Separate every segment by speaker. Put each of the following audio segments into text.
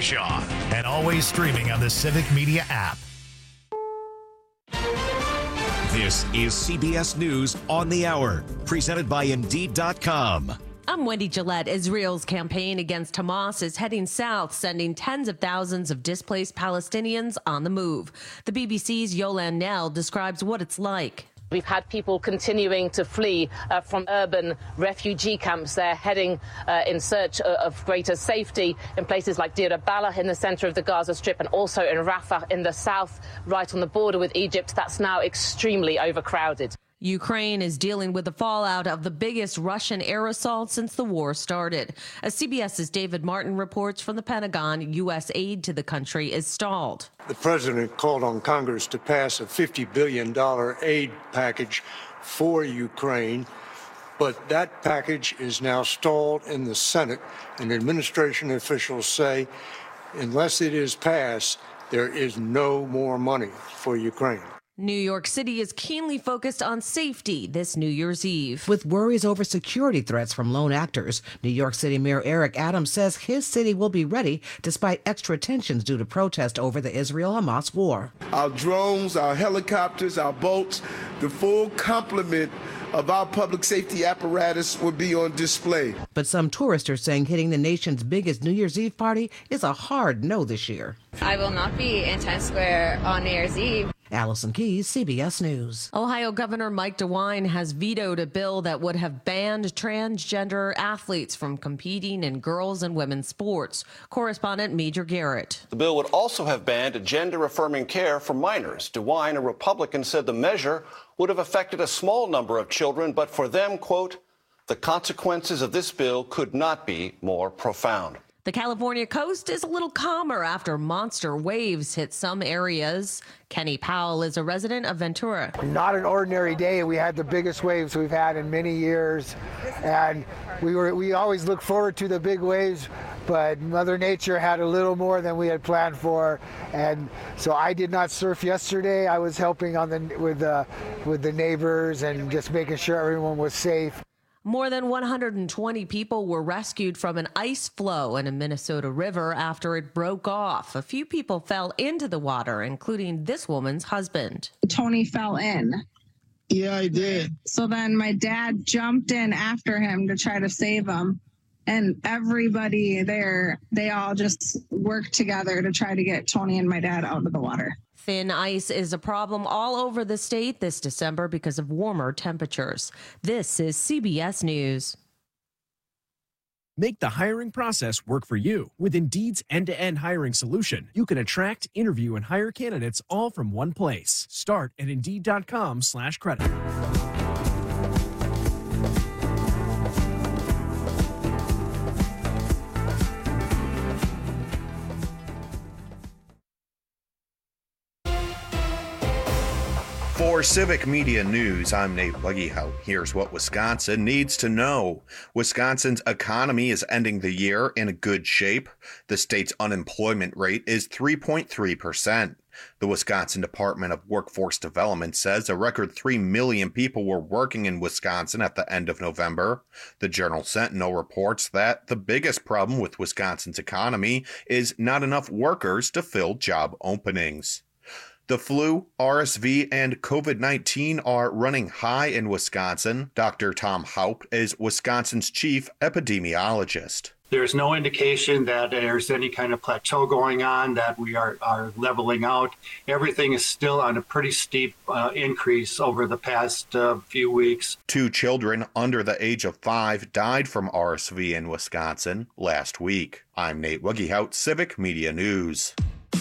Speaker 1: Kershaw, and always streaming on the Civic Media app.
Speaker 2: This is CBS News on the Hour, presented by Indeed.com.
Speaker 3: I'm Wendy Gillette. Israel's campaign against Hamas is heading south, sending tens of thousands of displaced Palestinians on the move. The BBC's Yolande Knell describes what it's like.
Speaker 4: We've had people continuing to flee from urban refugee camps. They're heading in search of greater safety in places like Deir al-Balah in the center of the Gaza Strip, and also in Rafah in the south, right on the border with Egypt. That's now extremely overcrowded.
Speaker 3: Ukraine is dealing with the fallout of the biggest Russian air assault since the war started. As CBS's David Martin reports from the Pentagon, U.S. aid to the country is stalled.
Speaker 5: The president called on Congress to pass a $50 billion aid package for Ukraine, but that package is now stalled in the Senate, and administration officials say unless it is passed, there is no more money for Ukraine.
Speaker 3: New York City is keenly focused on safety this New Year's Eve.
Speaker 6: With worries over security threats from lone actors, New York City Mayor Eric Adams says his city will be ready despite extra tensions due to protest over the Israel-Hamas war.
Speaker 7: Our drones, our helicopters, our boats, the full complement of our public safety apparatus will be on display.
Speaker 6: But some tourists are saying hitting the nation's biggest New Year's Eve party is a hard no this year.
Speaker 8: I will not be in Times Square on New Year's Eve.
Speaker 6: Allison Keyes, CBS News.
Speaker 3: Ohio Governor Mike DeWine has vetoed a bill that would have banned transgender athletes from competing in girls' and women's sports. Correspondent Major Garrett.
Speaker 9: The bill would also have banned gender-affirming care for minors. DeWine, a Republican, said the measure would have affected a small number of children, but for them, quote, the consequences of this bill could not be more profound.
Speaker 3: The California coast is a little calmer after monster waves hit some areas. Kenny Powell is a resident of Ventura.
Speaker 10: Not an ordinary day. We had the biggest waves we've had in many years, and we always look forward to the big waves, but Mother Nature had a little more than we had planned for, and so I did not surf yesterday. I was helping with the neighbors and just making sure everyone was safe.
Speaker 3: More than 120 people were rescued from an ice flow in a Minnesota river after it broke off. A few people fell into the water, including this woman's husband.
Speaker 11: Tony fell in.
Speaker 7: Yeah, I did.
Speaker 11: So then my dad jumped in after him to try to save him. And everybody there, they all just worked together to try to get Tony and my dad out of the water.
Speaker 3: Thin ice is a problem all over the state this December because of warmer temperatures. This is CBS News.
Speaker 12: Make the hiring process work for you. With Indeed's end-to-end hiring solution, you can attract, interview, and hire candidates all from one place. Start at Indeed.com/credit.
Speaker 13: For Civic Media News, I'm Nate Weggehout. Here's what Wisconsin needs to know. Wisconsin's economy is ending the year in good shape. The state's unemployment rate is 3.3%. The Wisconsin Department of Workforce Development says a record 3 million people were working in Wisconsin at the end of November. The Journal-Sentinel reports that the biggest problem with Wisconsin's economy is not enough workers to fill job openings. The flu, RSV, and COVID-19 are running high in Wisconsin. Dr. Tom Haupt is Wisconsin's chief epidemiologist.
Speaker 14: There's no indication that there's any kind of plateau going on, that we are leveling out. Everything is still on a pretty steep increase over the past few weeks.
Speaker 13: 2 children under the age of 5 died from RSV in Wisconsin last week. I'm Nate Weggehout, Civic Media News.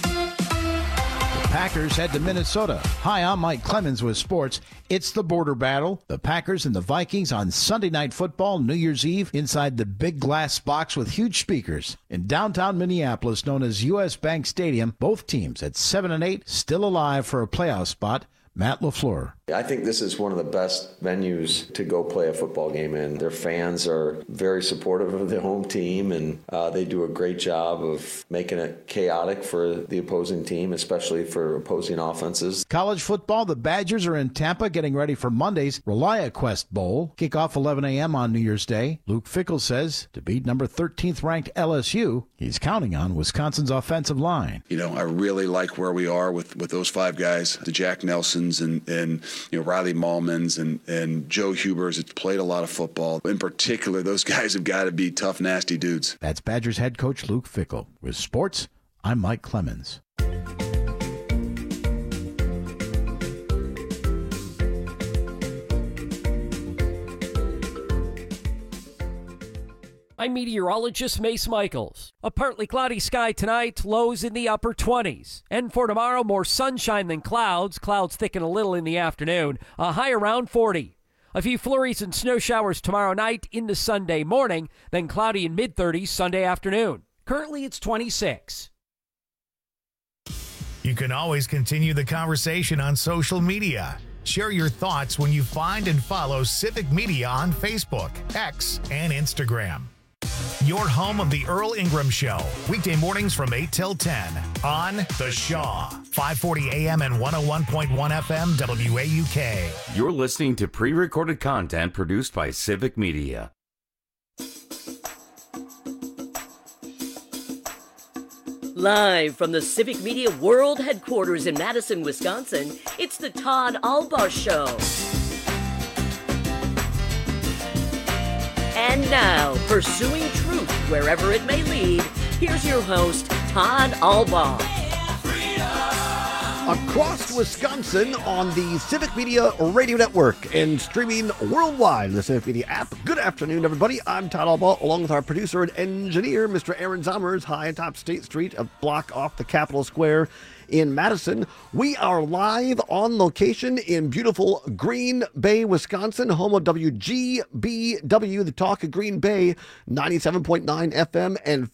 Speaker 15: Packers head to Minnesota. Hi, I'm Mike Clemens with sports. It's the border battle. The Packers and the Vikings on Sunday Night Football, New Year's Eve, inside the big glass box with huge speakers. In downtown Minneapolis, known as U.S. Bank Stadium, both teams at 7-8, still alive for a playoff spot. Matt LaFleur.
Speaker 16: I think this is one of the best venues to go play a football game in. Their fans are very supportive of the home team, and they do a great job of making it chaotic for the opposing team, especially for opposing offenses.
Speaker 15: College football, the Badgers are in Tampa getting ready for Monday's ReliaQuest Bowl. Kickoff 11 a.m. on New Year's Day. Luke Fickell says to beat number 13th ranked LSU, he's counting on Wisconsin's offensive line.
Speaker 17: You know, I really like where we are with those five guys, the Jack Nelsons and Riley Mahlmans and Joe Hubers. It's played a lot of football. In particular, those guys have got to be tough, nasty dudes.
Speaker 15: That's Badgers head coach Luke Fickell. With sports, I'm Mike Clemens.
Speaker 18: I'm meteorologist Mace Michaels. A partly cloudy sky tonight, lows in the upper 20s. And for tomorrow, more sunshine than clouds. Clouds thicken a little in the afternoon. A high around 40. A few flurries and snow showers tomorrow night into Sunday morning, then cloudy in mid-30s Sunday afternoon. Currently, it's 26.
Speaker 1: You can always continue the conversation on social media. Share your thoughts when you find and follow Civic Media on Facebook, X, and Instagram. Your home of the Earl Ingram Show, weekday mornings from 8 till 10 on The Shaw, 540 AM and 101.1 FM WAUK.
Speaker 19: You're listening to pre-recorded content produced by Civic Media.
Speaker 20: Live from the Civic Media World Headquarters in Madison, Wisconsin, it's the Todd Albaugh Show. And now, pursuing truth wherever it may lead, here's your host, Todd Albaugh.
Speaker 21: Across Wisconsin on the Civic Media Radio Network and streaming worldwide on the Civic Media app. Good afternoon, everybody. I'm Todd Albaugh, along with our producer and engineer, Mr. Aaron Zommers, high atop State Street, a block off the Capitol Square in Madison. We are live on location in beautiful Green Bay, Wisconsin, home of WGBW, the Talk of Green Bay, 97.9 FM and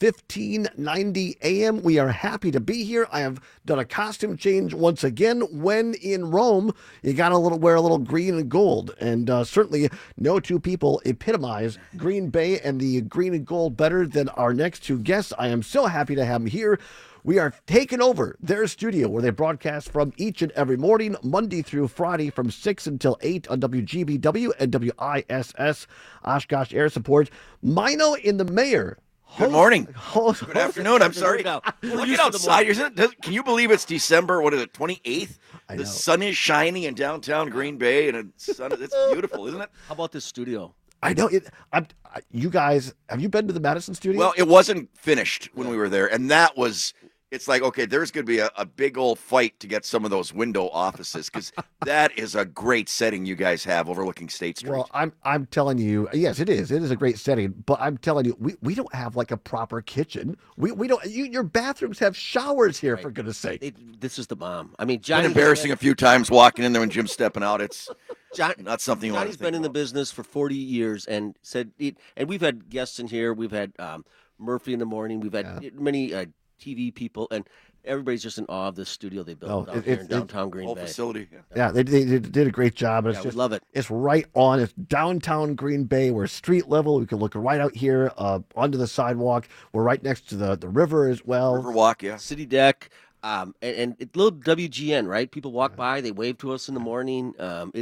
Speaker 21: 1590 AM. We are happy to be here. I have done a costume change once again. When in Rome, you got to wear a little green and gold, and certainly no two people epitomize Green Bay and the green and gold better than our next two guests. I am so happy to have them here. We are taking over their studio where they broadcast from each and every morning, Monday through Friday from 6 until 8 on WGBW and WISS Oshkosh Air Support. Mino in the Mayor.
Speaker 22: Good morning. Good afternoon. I'm sorry. Look outside. Can you believe it's December, 28th? The sun is shining in downtown Green Bay, and it's beautiful, isn't it?
Speaker 23: How about this studio?
Speaker 21: I know it. You guys, have you been to the Madison studio?
Speaker 22: Well, it wasn't finished when we were there, and that was. It's like, okay, there's going to be a big old fight to get some of those window offices, because that is a great setting you guys have overlooking State Street.
Speaker 21: Well, I'm telling you, yes, it is. It is a great setting, but I'm telling you, we don't have like a proper kitchen. We don't. Your bathrooms have showers here, for goodness sake.
Speaker 23: This is the bomb. I mean, Johnny's
Speaker 22: been embarrassing a few times walking in there when Jim's stepping out. It's not something you want to
Speaker 23: Johnny's been in the business for 40 years and said, and we've had guests in here. We've had Murphy in the morning. We've had many TV people, and everybody's just in awe of this studio they built here in downtown Green Bay.
Speaker 22: Facility.
Speaker 21: Yeah, they did a great job.
Speaker 23: We love it.
Speaker 21: It's right on. It's downtown Green Bay. We're street level. We can look right out here onto the sidewalk. We're right next to the river as well.
Speaker 22: Riverwalk, yeah.
Speaker 23: City deck. And it's little WGN, right? People walk by, they wave to us in the morning.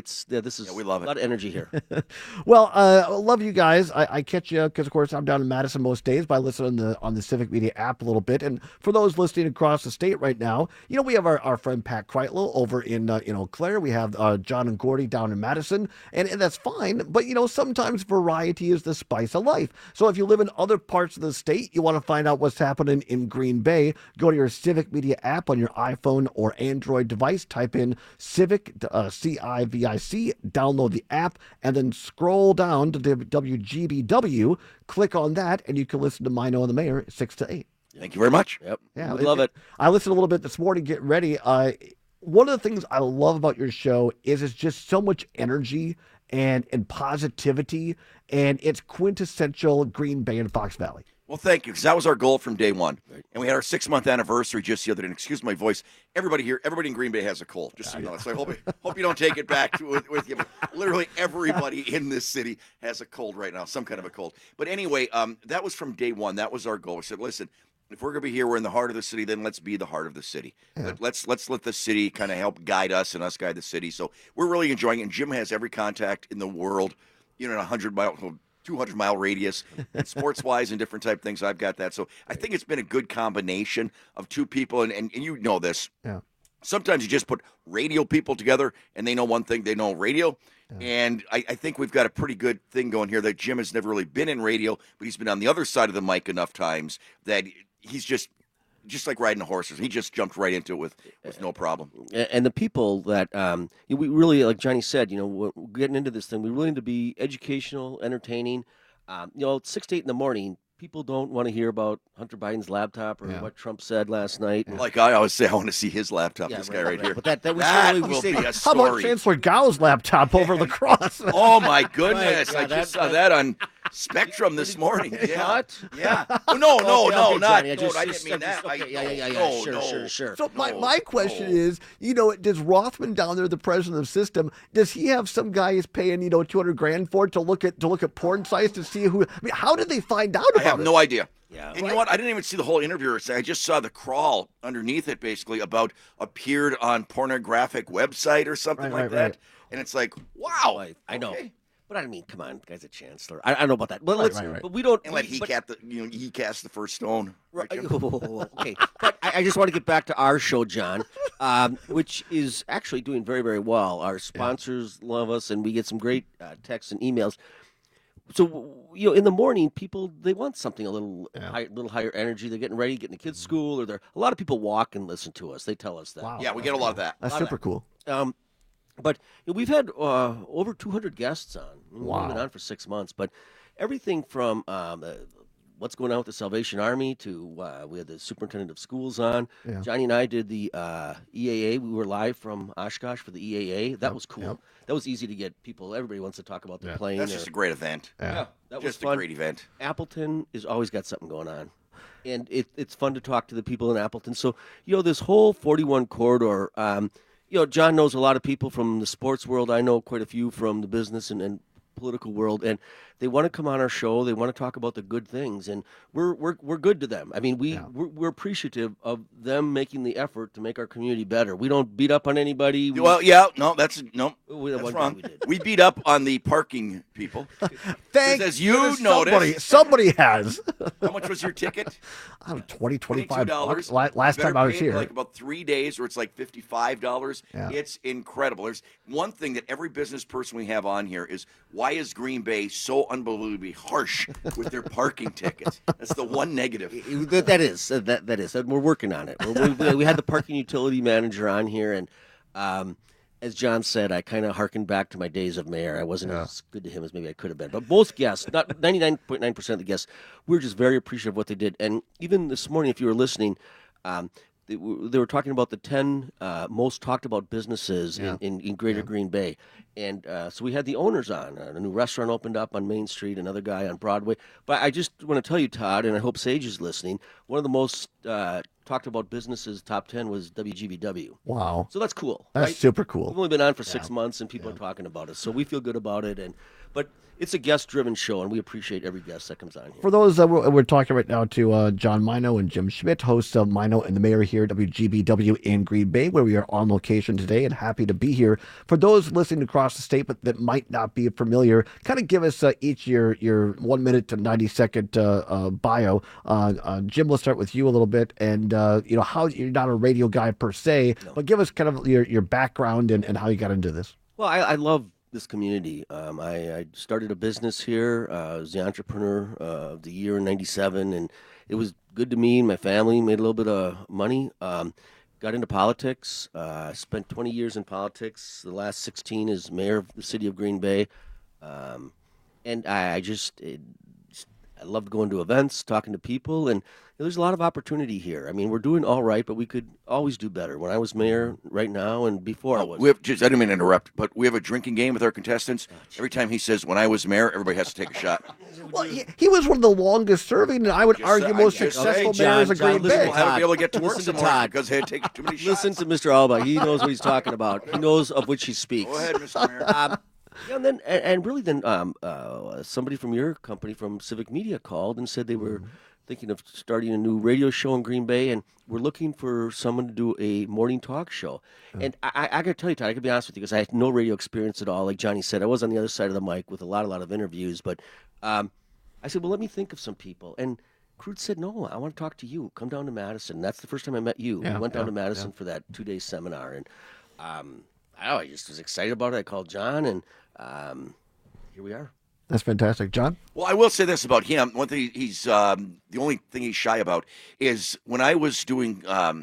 Speaker 23: We love it. A lot of energy here.
Speaker 21: Well, I love you guys. I catch you because, of course, I'm down in Madison most days, but I listen on the Civic Media app a little bit. And for those listening across the state right now, we have our friend Pat Kreitlow over in Eau Claire. We have John and Gordy down in Madison, and that's fine. But sometimes variety is the spice of life. So if you live in other parts of the state, you want to find out what's happening in Green Bay, go to your Civic Media app on your iPhone or Android device. Type in Civic, CIVIC, download the app, and then scroll down to WGBW. Click on that, and you can listen to Mino and the Mayor 6 to 8.
Speaker 22: Thank you very much.
Speaker 23: Yep.
Speaker 21: Yeah,
Speaker 23: love it.
Speaker 21: I listened a little bit this morning. Get ready. One of the things I love about your show is it's just so much energy and positivity, and it's quintessential Green Bay and Fox Valley.
Speaker 22: Well, thank you, because that was our goal from day one. Right. And we had our 6-month anniversary just the other day. And excuse my voice. Everybody in Green Bay has a cold, just so you know. So I hope you don't take it back with you. Literally everybody in this city has a cold right now, some kind of a cold. But anyway, that was from day one. That was our goal. We said, listen, if we're going to be here, we're in the heart of the city, then let's be the heart of the city. Yeah. Let's let the city kind of help guide us and us guide the city. So we're really enjoying it. And Jim has every contact in the world, in 200-mile radius, sports-wise and different type things. I've got that. So I think it's been a good combination of two people, and you know this.
Speaker 21: Yeah.
Speaker 22: Sometimes you just put radio people together, and they know one thing. They know radio. Yeah. And I think we've got a pretty good thing going here that Jim has never really been in radio, but he's been on the other side of the mic enough times that he's just like riding horses. He just jumped right into it with no problem.
Speaker 23: And the people that we really, like Johnny said, we're getting into this thing. We really need to be educational, entertaining. 6 to 8 in the morning, people don't want to hear about Hunter Biden's laptop or what Trump said last night.
Speaker 22: Like I always say, I want to see his laptop. This guy right here.
Speaker 23: But that
Speaker 22: will be a story.
Speaker 21: How about Chancellor Gao's laptop over the cross?
Speaker 22: Oh my goodness! I just saw that on Spectrum this morning. Yeah. Oh, no, not. I didn't mean that.
Speaker 23: Sure.
Speaker 21: So my question is, does Rothman down there, the president of the system, does he have some guy he's paying $200,000 for to look at porn sites to see who? I mean, how did they find out about it?
Speaker 22: I have no idea.
Speaker 23: Yeah.
Speaker 22: And you know what? I didn't even see the whole interview. I just saw the crawl underneath it, basically about appeared on pornographic website or something like that. Right. And it's like, wow.
Speaker 23: I know. But I mean, come on, guy's a chancellor. I don't know about that. But but we don't.
Speaker 22: And he cast the first stone.
Speaker 23: Right. Okay. But I just want to get back to our show, John, which is actually doing very, very well. Our sponsors love us, and we get some great texts and emails. So, in the morning, people, they want something a little higher energy. They're getting ready, getting the kids to school, or a lot of people walk and listen to us. They tell us that.
Speaker 22: Wow. Yeah, we get a lot of that.
Speaker 21: That's super cool.
Speaker 23: But we've had over 200 guests on.
Speaker 21: Wow.
Speaker 23: We've been on for 6 months. But everything from what's going on with the Salvation Army to we had the superintendent of schools on. Yeah. Johnny and I did the EAA. We were live from Oshkosh for the EAA. That was cool. Yep. That was easy to get people. Everybody wants to talk about the plane.
Speaker 22: That's just a great event.
Speaker 23: Yeah, that was
Speaker 22: fun. A great event.
Speaker 23: Appleton has always got something going on. And it's fun to talk to the people in Appleton. So, this whole 41 corridor, John knows a lot of people from the sports world. I know quite a few from the business and political world, and they want to come on our show. They want to talk about the good things, and we're good to them. I mean, we're appreciative of them making the effort to make our community better. We don't beat up on anybody.
Speaker 22: That's wrong. We beat up on the parking people.
Speaker 21: As you noticed, somebody has.
Speaker 22: How much was your ticket?
Speaker 21: I don't know, $25. Last time I was here,
Speaker 22: like about 3 days, where it's like $55.
Speaker 21: Yeah.
Speaker 22: It's incredible. There's one thing that every business person we have on here is, why is Green Bay so unbelievably harsh with their parking tickets? That's the one negative.
Speaker 23: That is. We're working on it. We had the parking utility manager on here, and as John said, I kind of harkened back to my days of mayor. I wasn't as good to him as maybe I could have been. But most guests, not 99.9% of the guests, we're just very appreciative of what they did. And even this morning, if you were listening, they were talking about the 10 most talked about businesses in Greater Green Bay. And so we had the owners on. A new restaurant opened up on Main Street, another guy on Broadway. But I just want to tell you, Todd, and I hope Sage is listening, one of the most talked about businesses, top 10, was WGBW.
Speaker 21: Wow.
Speaker 23: So that's cool.
Speaker 21: That's super cool.
Speaker 23: We've only been on for 6 months, and people are talking about it. So we feel good about it. But it's a guest-driven show, and we appreciate every guest that comes on here.
Speaker 21: For those that we're talking right now to John Mino and Jim Schmidt, hosts of Mino and the Mayor here at WGBW in Green Bay, where we are on location today and happy to be here. For those listening across the state but that might not be familiar, kind of give us each your 1 minute to 90-second bio. Jim, let's start with you a little bit, and how you're not a radio guy per se, but give us kind of your background and how you got into this.
Speaker 23: Well, I love this community. I started a business here. I was the entrepreneur of the year in '97, and it was good to me and my family. Made a little bit of money. Got into politics. Spent 20 years in politics. The last 16 as mayor of the city of Green Bay. And I I loved going to events, talking to people, and there's a lot of opportunity here. I mean, we're doing all right, but we could always do better. When I was mayor, right now, and before I was.
Speaker 22: I didn't mean to interrupt, but we have a drinking game with our contestants. Every time he says, when I was mayor, everybody has to take a shot.
Speaker 21: Well, he was one of the longest serving, and I would argue most successful mayors of Green Bay.
Speaker 22: I haven't been able to get to work tomorrow because I had taken too many shots.
Speaker 23: Listen to Mr. Alba. He knows what he's talking about. He knows of which he speaks.
Speaker 22: Go ahead, Mr. Mayor.
Speaker 23: Then somebody from your company, from Civic Media, called and said they were thinking of starting a new radio show in Green Bay, and we're looking for someone to do a morning talk show. And I got to tell you, Todd, I got to be honest with you, because I had no radio experience at all. Like Johnny said, I was on the other side of the mic with a lot of interviews. But I said, well, let me think of some people. And Crute said, no, I want to talk to you. Come down to Madison. That's the first time I met you. We went down to Madison for that 2-day seminar. And I just was excited about it. I called John, and here we are.
Speaker 21: That's fantastic. John?
Speaker 22: Well, I will say this about him. One thing he's the only thing he's shy about is when I was doing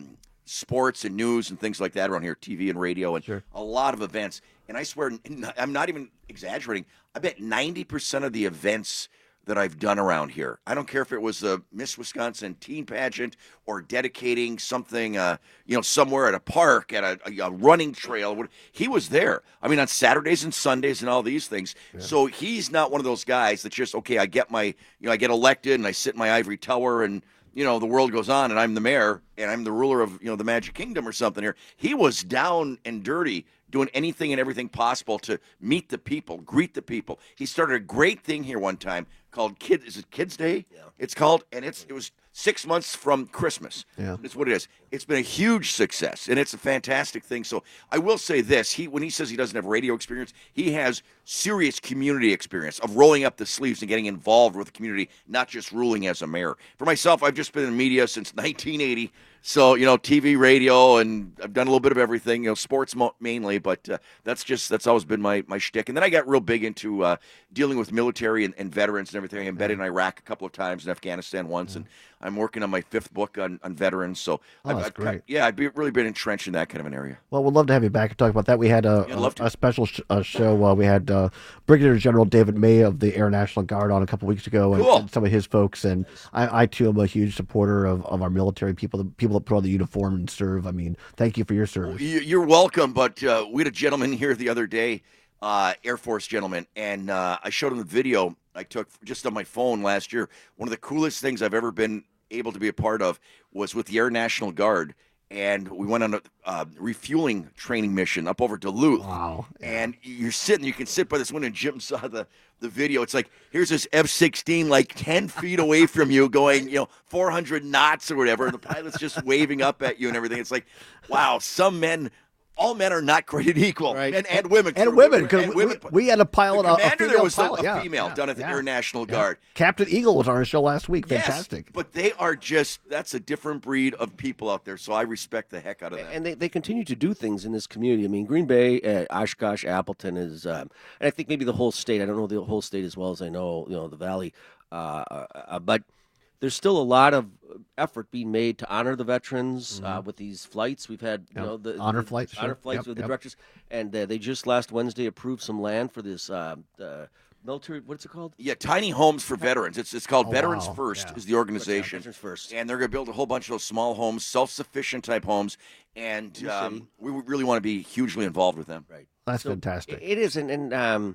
Speaker 22: sports and news and things like that around here, TV and radio, and a lot of events. And I swear, I'm not even exaggerating. I bet 90% of the events that I've done around here, I don't care if it was the Miss Wisconsin teen pageant or dedicating something, somewhere at a park, at a running trail. He was there. I mean, on Saturdays and Sundays and all these things. Yeah. So he's not one of those guys that just, okay, I get elected and I sit in my ivory tower and, the world goes on and I'm the mayor and I'm the ruler of, the Magic Kingdom or something here. He was down and dirty, doing anything and everything possible to meet the people, greet the people. He started a great thing here one time called Kids Day? Yeah. It's called, and it was 6 months from Christmas.
Speaker 21: Yeah.
Speaker 22: That's what it is. It's been a huge success, and it's a fantastic thing. So I will say this, when he says he doesn't have radio experience, he has serious community experience of rolling up the sleeves and getting involved with the community, not just ruling as a mayor. For myself, I've just been in media since 1980. So, TV, radio, and I've done a little bit of everything, sports mainly, but that's always been my shtick. And then I got real big into dealing with military and veterans and everything. I've been in Iraq a couple of times, in Afghanistan once, and I'm working on my 5th book on veterans. So
Speaker 21: that's great.
Speaker 22: I've really been entrenched in that kind of an area.
Speaker 21: Well, we'd love to have you back and talk about that. We had a special show. We had Brigadier General David May of the Air National Guard on a couple weeks ago, and some of his folks. And I too am a huge supporter of our military people, the people that put on the uniform and serve. I mean, thank you for your service.
Speaker 22: You're welcome. But we had a gentleman here the other day, Air Force gentleman, and I showed him the video I took just on my phone last year. One of the coolest things I've ever been able to be a part of was with the Air National Guard, and we went on a refueling training mission up over Duluth.
Speaker 21: Wow.
Speaker 22: And you can sit by this window, and Jim saw the video. It's like, here's this F-16 like 10 feet away from you going, 400 knots or whatever, and the pilot's just waving up at you and everything. It's like, wow, all men are not created equal, right? And women.
Speaker 21: And women, because we had a pilot.
Speaker 22: The commander, there was
Speaker 21: pilot.
Speaker 22: a female done at the Air National Guard.
Speaker 21: Captain Eagle was on our show last week. Fantastic.
Speaker 22: Yes, but they are that's a different breed of people out there, so I respect the heck out of that.
Speaker 23: And they continue to do things in this community. I mean, Green Bay, Oshkosh, Appleton is, and I think maybe the whole state. I don't know the whole state as well as I know, the Valley, but there's still a lot of effort being made to honor the veterans with these flights. We've had the
Speaker 21: honor flights
Speaker 23: with the directors, and they just last Wednesday approved some land for this military. What's it called?
Speaker 22: Yeah, tiny homes for veterans. It's called Veterans First is the organization.
Speaker 23: Veterans First,
Speaker 22: and they're going to build a whole bunch of those small homes, self-sufficient type homes, and we really want to be hugely involved with them.
Speaker 23: Right,
Speaker 21: that's fantastic.
Speaker 23: It is, and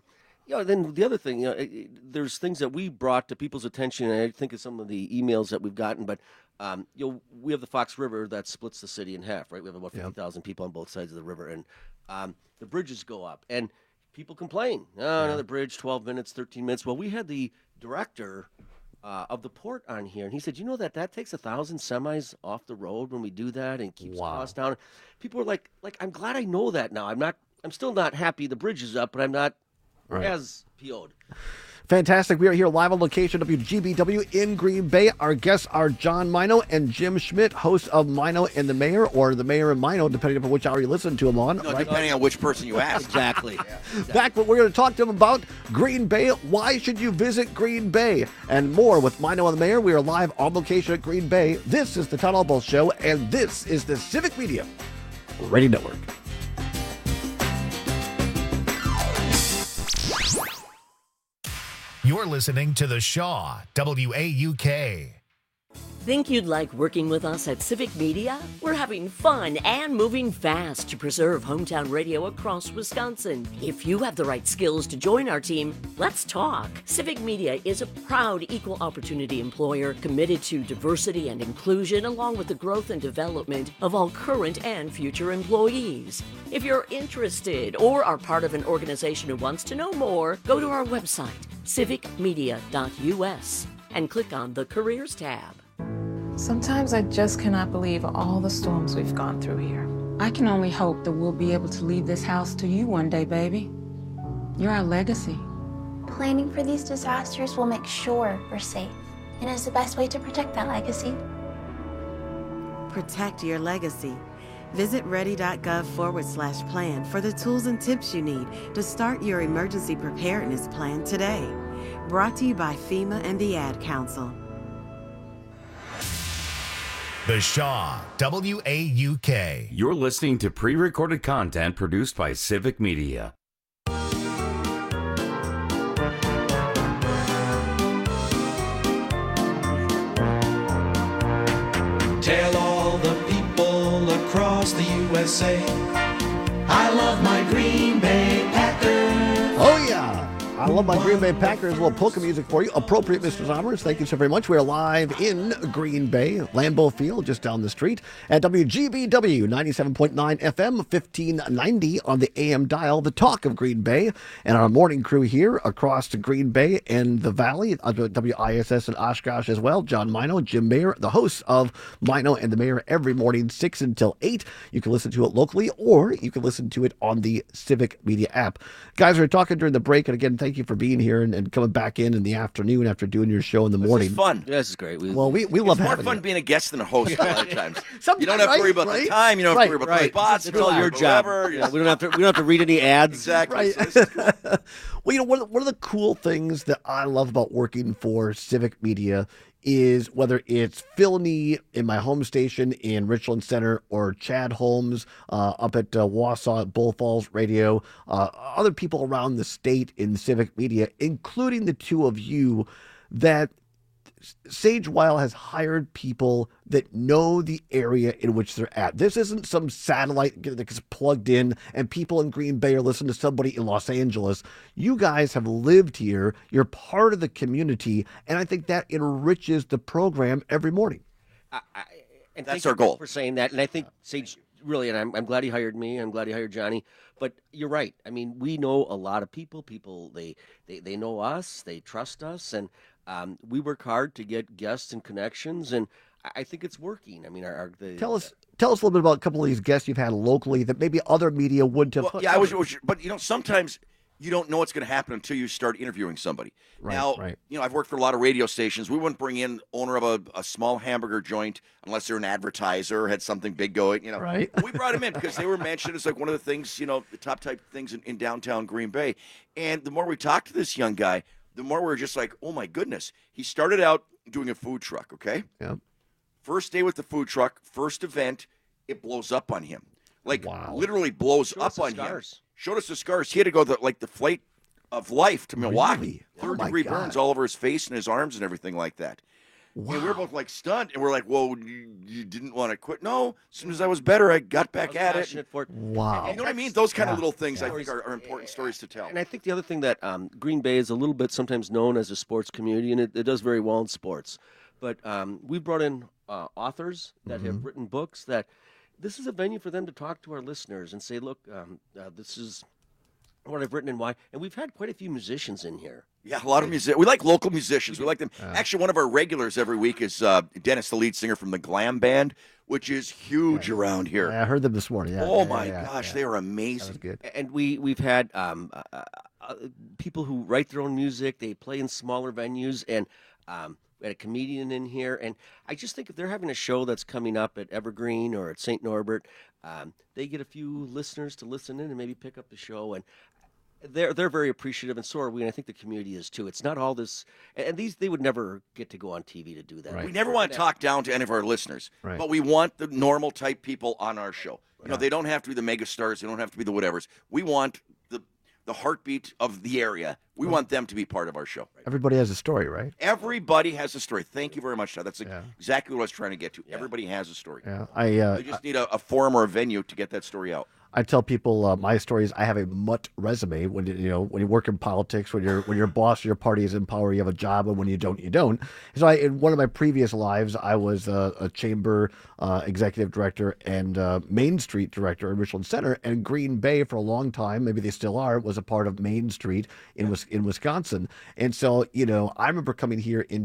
Speaker 23: then the other thing, there's things that we brought to people's attention, and I think of some of the emails that we've gotten, but, we have the Fox River that splits the city in half, right? We have about 50,000 people on both sides of the river, and the bridges go up, and people complain. Another bridge, 12 minutes, 13 minutes. Well, we had the director of the port on here, and he said, that takes 1,000 semis off the road when we do that and keeps costs down. People are like, I'm glad I know that now. I'm still not happy the bridge is up, but I'm not as PO'd.
Speaker 21: Fantastic. We are here live on location, WGBW in Green Bay. Our guests are John Mino and Jim Schmidt, hosts of Mino and the Mayor, or the Mayor and Mino, depending upon which hour you listen to them on.
Speaker 22: No, depending on which person you ask.
Speaker 23: Exactly.
Speaker 21: Back, but we're going to talk to them about Green Bay. Why should you visit Green Bay? And more with Mino and the Mayor. We are live on location at Green Bay. This is the Todd Albaugh Show, and this is the Civic Media Radio Network.
Speaker 1: You're listening to The Shaw, WAUK.
Speaker 20: Think you'd like working with us at Civic Media? We're having fun and moving fast to preserve hometown radio across Wisconsin. If you have the right skills to join our team, let's talk. Civic Media is a proud equal opportunity employer committed to diversity and inclusion, along with the growth and development of all current and future employees. If you're interested or are part of an organization who wants to know more, go to our website, civicmedia.us, and click on the Careers tab.
Speaker 2: Sometimes I just cannot believe all the storms we've gone through here. I can only hope that we'll be able to leave this house to you one day, baby. You're our legacy.
Speaker 4: Planning for these disasters will make sure we're safe, and is the best way to protect that legacy.
Speaker 5: Protect your legacy. Visit ready.gov/plan for the tools and tips you need to start your emergency preparedness plan today. Brought to you by FEMA and the Ad Council.
Speaker 1: The Shaw, WAUK.
Speaker 19: You're listening to pre-recorded content produced by Civic Media.
Speaker 24: Tell all the people across the USA, I love my Green Bay Packers.
Speaker 21: Oh, yeah. I love my Green Bay Packers. A little polka music for you. Appropriate, Mr. Zommers. Thank you so very much. We are live in Green Bay, Lambeau Field, just down the street at WGBW 97.9 FM, 1590 on the AM dial, the talk of Green Bay. And our morning crew here across the Green Bay and the Valley, WISS and Oshkosh as well. John Mino, Jim Mayer, the hosts of Mino and the Mayor every morning, 6 until 8. You can listen to it locally, or you can listen to it on the Civic Media app. Guys, we were talking during the break, and again, thank you for being here and coming back in the afternoon after doing your show in the morning.
Speaker 22: This is fun.
Speaker 23: Yeah, this is great.
Speaker 21: We love having it.
Speaker 22: It's more fun being a guest than a host a lot of times. You don't have to
Speaker 21: right,
Speaker 22: worry about
Speaker 21: right?
Speaker 22: the time. You don't have to worry about the spots.
Speaker 23: It's all your job. Yeah, we don't have to read any ads.
Speaker 22: Exactly.
Speaker 21: Right. Well, you know, one of the cool things that I love about working for Civic Media is whether it's Phil Nee in my home station in Richland Center or Chad Holmes up at Wausau at Bull Falls Radio, other people around the state in Civic Media, including the two of you, that Sage Weil has hired people that know the area in which they're at. This isn't some satellite that's plugged in and people in Green Bay are listening to somebody in Los Angeles. You guys have lived here. You're part of the community, and I think that enriches the program every morning.
Speaker 23: And
Speaker 22: that's our goal.
Speaker 23: For saying that, and I think Sage really, and I'm glad he hired me. I'm glad he hired Johnny. But you're right. I mean, we know a lot of people. People they know us. They trust us, and we work hard to get guests and connections, and I think it's working. I mean,
Speaker 21: tell us a little bit about a couple of these guests you've had locally that maybe other media wouldn't have.
Speaker 22: Well, yeah, but you know, sometimes you don't know what's going to happen until you start interviewing somebody.
Speaker 21: Right,
Speaker 22: now,
Speaker 21: right.
Speaker 22: You know, I've worked for a lot of radio stations. We wouldn't bring in owner of a small hamburger joint unless they're an advertiser or had something big going. You know,
Speaker 21: right.
Speaker 22: We brought him in because they were mentioned as like one of the things, you know, the top type things in downtown Green Bay. And the more we talked to this young guy, the more we're just like, oh my goodness. He started out doing a food truck, okay?
Speaker 21: Yeah.
Speaker 22: First day with the food truck, first event, it blows up on him. Like, literally blows up on him. Showed us the scars. He had to go the flight of life to Milwaukee.
Speaker 21: Really?
Speaker 22: 3rd-degree burns all over his face and his arms and everything like that. Wow. And we were both like stunned, and we're like, "Well, you didn't want to quit." No, as soon as I was better, I got back at it.
Speaker 21: Wow,
Speaker 22: you know what I mean? Those kind of little things, I think, are important stories to tell.
Speaker 23: And I think the other thing that Green Bay is a little bit sometimes known as a sports community, and it does very well in sports. But we've brought in authors that have written books that this is a venue for them to talk to our listeners and say, "Look, this is what I've written and why." And we've had quite a few musicians in here.
Speaker 22: Yeah, a lot of musicians. We like local musicians. We like them. Actually, one of our regulars every week is Dennis, the lead singer from the Glam Band, which is huge around here.
Speaker 21: Yeah, I heard them this morning. Yeah,
Speaker 22: oh my gosh, they are amazing.
Speaker 21: That was good.
Speaker 23: And we've had people who write their own music. They play in smaller venues, and we had a comedian in here. And I just think if they're having a show that's coming up at Evergreen or at St. Norbert, they get a few listeners to listen in and maybe pick up the show. And they're very appreciative, and so are we, and I think the community is too. It's not all this, and they would never get to go on TV to do that.
Speaker 21: Right.
Speaker 22: We never want to talk down to any of our listeners, but we want the normal type people on our show. You know, they don't have to be the mega stars, they don't have to be the whatevers. We want the the heartbeat of the area. We want them to be part of our show.
Speaker 21: Everybody has a story, right?
Speaker 22: Everybody has a story. Thank you very much, Todd. That's exactly what I was trying to get to. Everybody has a story.
Speaker 21: Yeah,
Speaker 22: they just need a forum or a venue to get that story out.
Speaker 21: I tell people my stories. I have a mutt resume. When you work in politics, when your boss or your party is in power, you have a job, and when you don't, you don't. So in one of my previous lives, I was a chamber executive director and Main Street director in Richland Center, and Green Bay for a long time, maybe they still are, was a part of Main Street in Wisconsin. And so I remember coming here in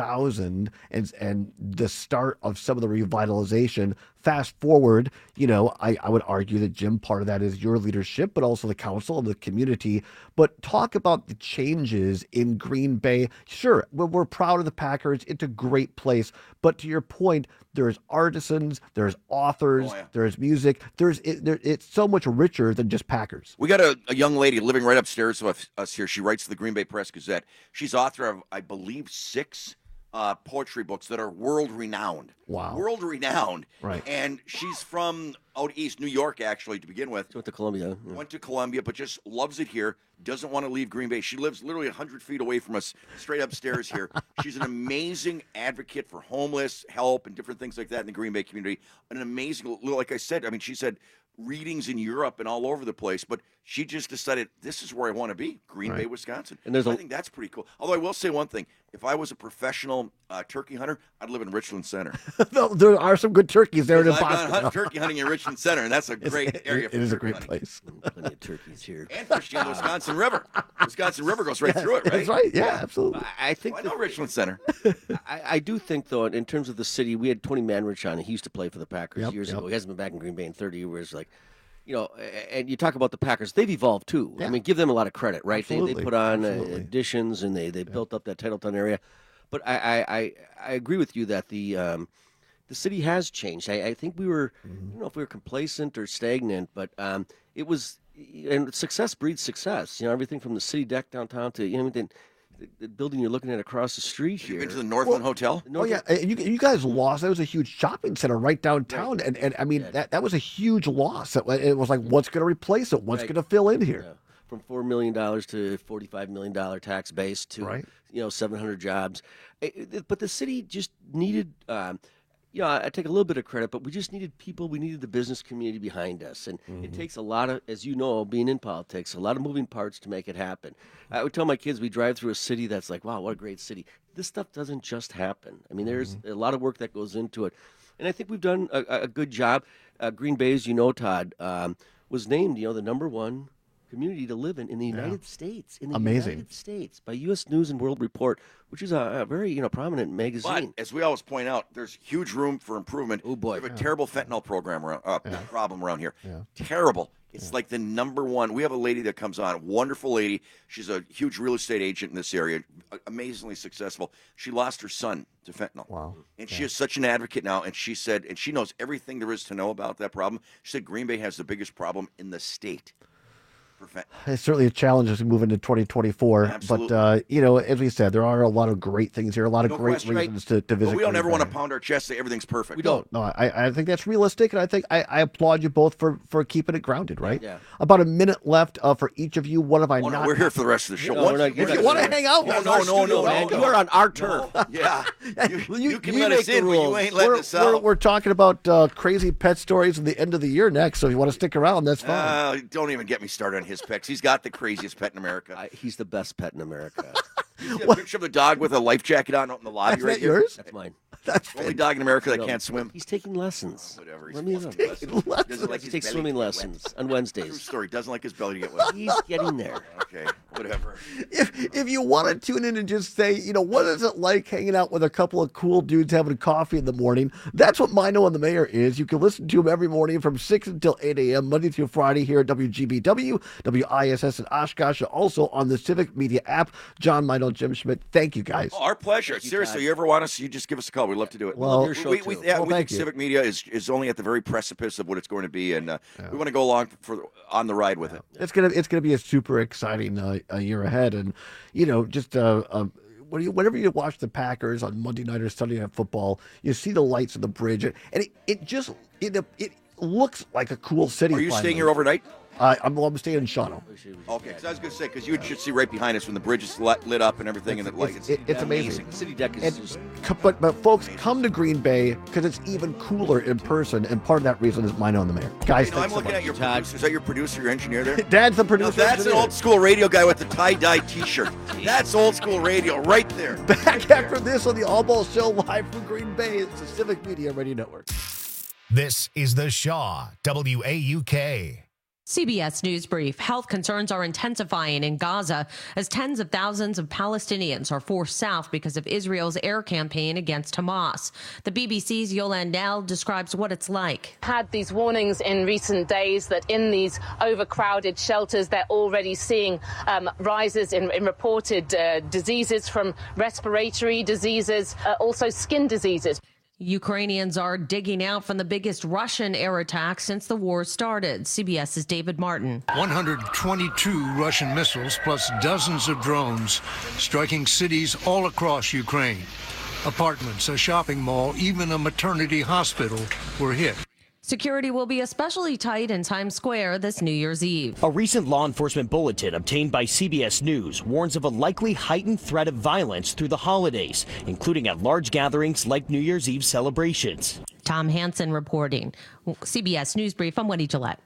Speaker 21: 2000 and the start of some of the revitalization. Fast forward, I would argue that, Jim, part of that is your leadership, but also the council and the community. But talk about the changes in Green Bay. Sure, we're proud of the Packers. It's a great place. But to your point, there's artisans, there's authors, there's music. It's so much richer than just Packers.
Speaker 22: We got a young lady living right upstairs of us here. She writes the Green Bay Press-Gazette. She's author of, I believe, 6 poetry books that are world-renowned.
Speaker 21: Wow.
Speaker 22: World-renowned.
Speaker 21: Right.
Speaker 22: And she's from out east, New York, actually, to begin with.
Speaker 23: Went to Columbia. Yeah.
Speaker 22: Went to Columbia, but just loves it here. Doesn't want to leave Green Bay. She lives literally 100 feet away from us, straight upstairs here. She's an amazing advocate for homeless help and different things like that in the Green Bay community. An amazing, like I said, she said readings in Europe and all over the place, but she just decided this is where I want to be, Green Bay, Wisconsin. And I think that's pretty cool. Although I will say one thing. If I was a professional turkey hunter, I'd live in Richland Center.
Speaker 21: There are some good turkeys there in Boston.
Speaker 22: I've gone turkey hunting in Richland Center, and that's a great area.
Speaker 21: It is a great place.
Speaker 23: Plenty of turkeys here.
Speaker 22: And fishing on the Wisconsin River. Wisconsin River goes right through it, right?
Speaker 21: That's right. Yeah, absolutely.
Speaker 23: I think
Speaker 22: I know Richland Center.
Speaker 23: I do think, though, in terms of the city, we had Tony Manrich on. He used to play for the Packers years ago. He hasn't been back in Green Bay in 30 years. And you talk about the Packers, they've evolved too. Yeah. Give them a lot of credit, right? They put on additions and they built up that Titletown area. But I agree with you that the city has changed. I think we were, I don't know if we were complacent or stagnant, but it was, and success breeds success. Everything from the city deck downtown to, the building you're looking at across the street here.
Speaker 22: You been to the Northland Hotel?
Speaker 21: You guys lost. That was a huge shopping center right downtown, and that was a huge loss. It was like, what's going to replace it? What's going to fill in here?
Speaker 23: Yeah. From $4 million to $45 million tax base to 700 jobs, but the city just needed. I take a little bit of credit, but we just needed people. We needed the business community behind us. And it takes a lot of, as you know, being in politics, a lot of moving parts to make it happen. I would tell my kids, we drive through a city that's like, wow, what a great city. This stuff doesn't just happen. There's a lot of work that goes into it. And I think we've done a good job. Green Bay, as you know, Todd, was named, the #1 community to live in the United States. In the United States by U.S. News and World Report, which is a very prominent magazine.
Speaker 22: But as we always point out, there's huge room for improvement.
Speaker 23: Oh boy,
Speaker 22: we have a terrible fentanyl program problem around here. Yeah. Terrible. It's like the #1. We have a lady that comes on, a wonderful lady. She's a huge real estate agent in this area, amazingly successful. She lost her son to fentanyl.
Speaker 21: Wow.
Speaker 22: And she is such an advocate now. And she said, and she knows everything there is to know about that problem. She said Green Bay has the biggest problem in the state.
Speaker 21: It's certainly a challenge as we move into 2024.
Speaker 22: Absolutely.
Speaker 21: But, as we said, there are a lot of great things here, a lot of great reasons to visit.
Speaker 22: But we don't ever want to pound our chest and say everything's perfect.
Speaker 21: We don't. No, I think that's realistic, and I think I applaud you both for keeping it grounded, right?
Speaker 23: Yeah.
Speaker 21: About a minute left for each of you. What have I not?
Speaker 22: We're here for the rest of the show.
Speaker 21: If you want to hang out,
Speaker 22: no.
Speaker 23: You are on our turf.
Speaker 22: Yeah. You can let us in, but you ain't letting us out.
Speaker 21: We're talking about crazy pet stories at the end of the year next, so if you want to stick around, that's fine.
Speaker 22: Don't even get me started on his picks. He's got the craziest pet in America.
Speaker 23: He's the best pet in America.
Speaker 22: You see a picture of the dog with a life jacket on out in the lobby right here?
Speaker 21: Yours?
Speaker 23: That's mine.
Speaker 21: That's
Speaker 22: the only dog in America that can't swim.
Speaker 23: He's taking lessons.
Speaker 22: Whatever.
Speaker 23: He's
Speaker 22: taking lessons.
Speaker 23: He takes swimming lessons on Wednesdays.
Speaker 22: True story. Doesn't like his belly to get wet.
Speaker 23: He's getting there.
Speaker 22: Okay. Whatever.
Speaker 21: If you want to tune in and just say, what is it like hanging out with a couple of cool dudes having coffee in the morning? That's what Mino and the Mayor is. You can listen to him every morning from 6 until 8 a.m., Monday through Friday here at WGBW, WISS in Oshkosh, also on the Civic Media app. John Mino, Jim Schmidt, thank you guys.
Speaker 22: Oh, our pleasure. Seriously, you ever want us, you just give us a call. We'd love to do it.
Speaker 21: Well,
Speaker 22: we think Civic Media is only at the very precipice of what it's going to be, and we want to go along on the ride with it.
Speaker 21: It's gonna be a super exciting year ahead, and whenever you watch the Packers on Monday night or Sunday Night Football, you see the lights on the bridge, and it looks like a cool city.
Speaker 22: Are you staying here overnight?
Speaker 21: I'm staying in Shawano.
Speaker 22: Okay, because I was going to say, because you should see right behind us when the bridge is lit up and everything,
Speaker 21: it's amazing.
Speaker 22: The city deck is
Speaker 21: But folks, come to Green Bay because it's even cooler in person, and part of that reason is mine on the mayor. Guys,
Speaker 22: I'm looking at your producer. Is that your producer, your engineer there?
Speaker 21: Dad's the producer.
Speaker 22: Now, that's an old school radio guy with the tie-dye T-shirt. That's old school radio right there.
Speaker 21: Back after this on the All Ball Show live from Green Bay. It's the Civic Media Radio Network.
Speaker 1: This is the Shaw WAUK.
Speaker 3: CBS News Brief. Health concerns are intensifying in Gaza as tens of thousands of Palestinians are forced south because of Israel's air campaign against Hamas. The BBC's Yolande Knell describes what it's like.
Speaker 6: Had these warnings in recent days that in these overcrowded shelters, they're already seeing rises in reported diseases, from respiratory diseases, also skin diseases.
Speaker 3: Ukrainians are digging out from the biggest Russian air attack since the war started. CBS's David Martin.
Speaker 8: 122 Russian missiles plus dozens of drones striking cities all across Ukraine. Apartments, a shopping mall, even a maternity hospital were hit.
Speaker 3: Security will be especially tight in Times Square this New Year's Eve.
Speaker 9: A recent law enforcement bulletin obtained by CBS News warns of a likely heightened threat of violence through the holidays, including at large gatherings like New Year's Eve celebrations.
Speaker 3: Tom Hansen reporting. CBS News Brief, I'm Wendy Gillette.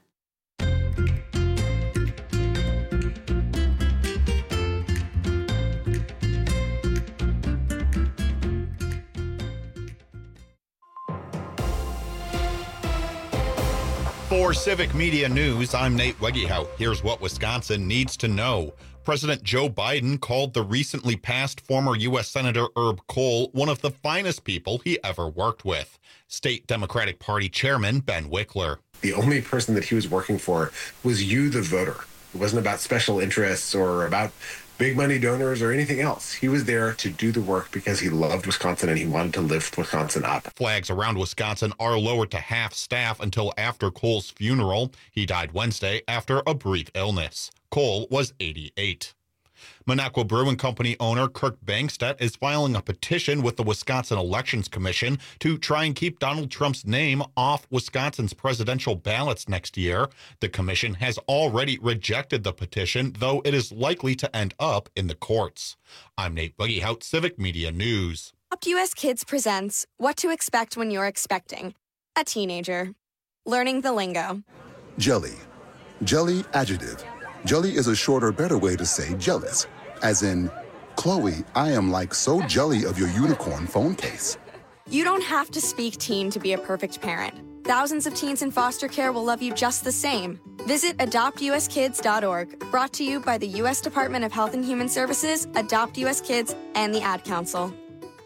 Speaker 13: For Civic Media News, I'm Nate Wegehout. Here's what Wisconsin needs to know. President Joe Biden called the recently passed former U.S. Senator Herb Kohl one of the finest people he ever worked with. State Democratic Party Chairman Ben Wickler.
Speaker 10: The only person that he was working for was you, the voter. It wasn't about special interests or about big money donors or anything else. He was there to do the work because he loved Wisconsin and he wanted to lift Wisconsin up.
Speaker 13: Flags around Wisconsin are lowered to half staff until after Kohl's funeral. He died Wednesday after a brief illness. Kohl was 88. Minocqua Brewing Company owner Kirk Bangstedt is filing a petition with the Wisconsin Elections Commission to try and keep Donald Trump's name off Wisconsin's presidential ballots next year. The commission has already rejected the petition, though it is likely to end up in the courts. I'm Nate Wegehout, Civic Media News.
Speaker 25: Adopt US Kids presents What to Expect When You're Expecting a Teenager. Learning the lingo.
Speaker 26: Jelly. Jelly adjective. Jelly is a shorter, better way to say jealous. As in, Chloe, I am like so jelly of your unicorn phone case.
Speaker 25: You don't have to speak teen to be a perfect parent. Thousands of teens in foster care will love you just the same. Visit adoptuskids.org, brought to you by the U.S. Department of Health and Human Services, Adopt US Kids, and the Ad Council.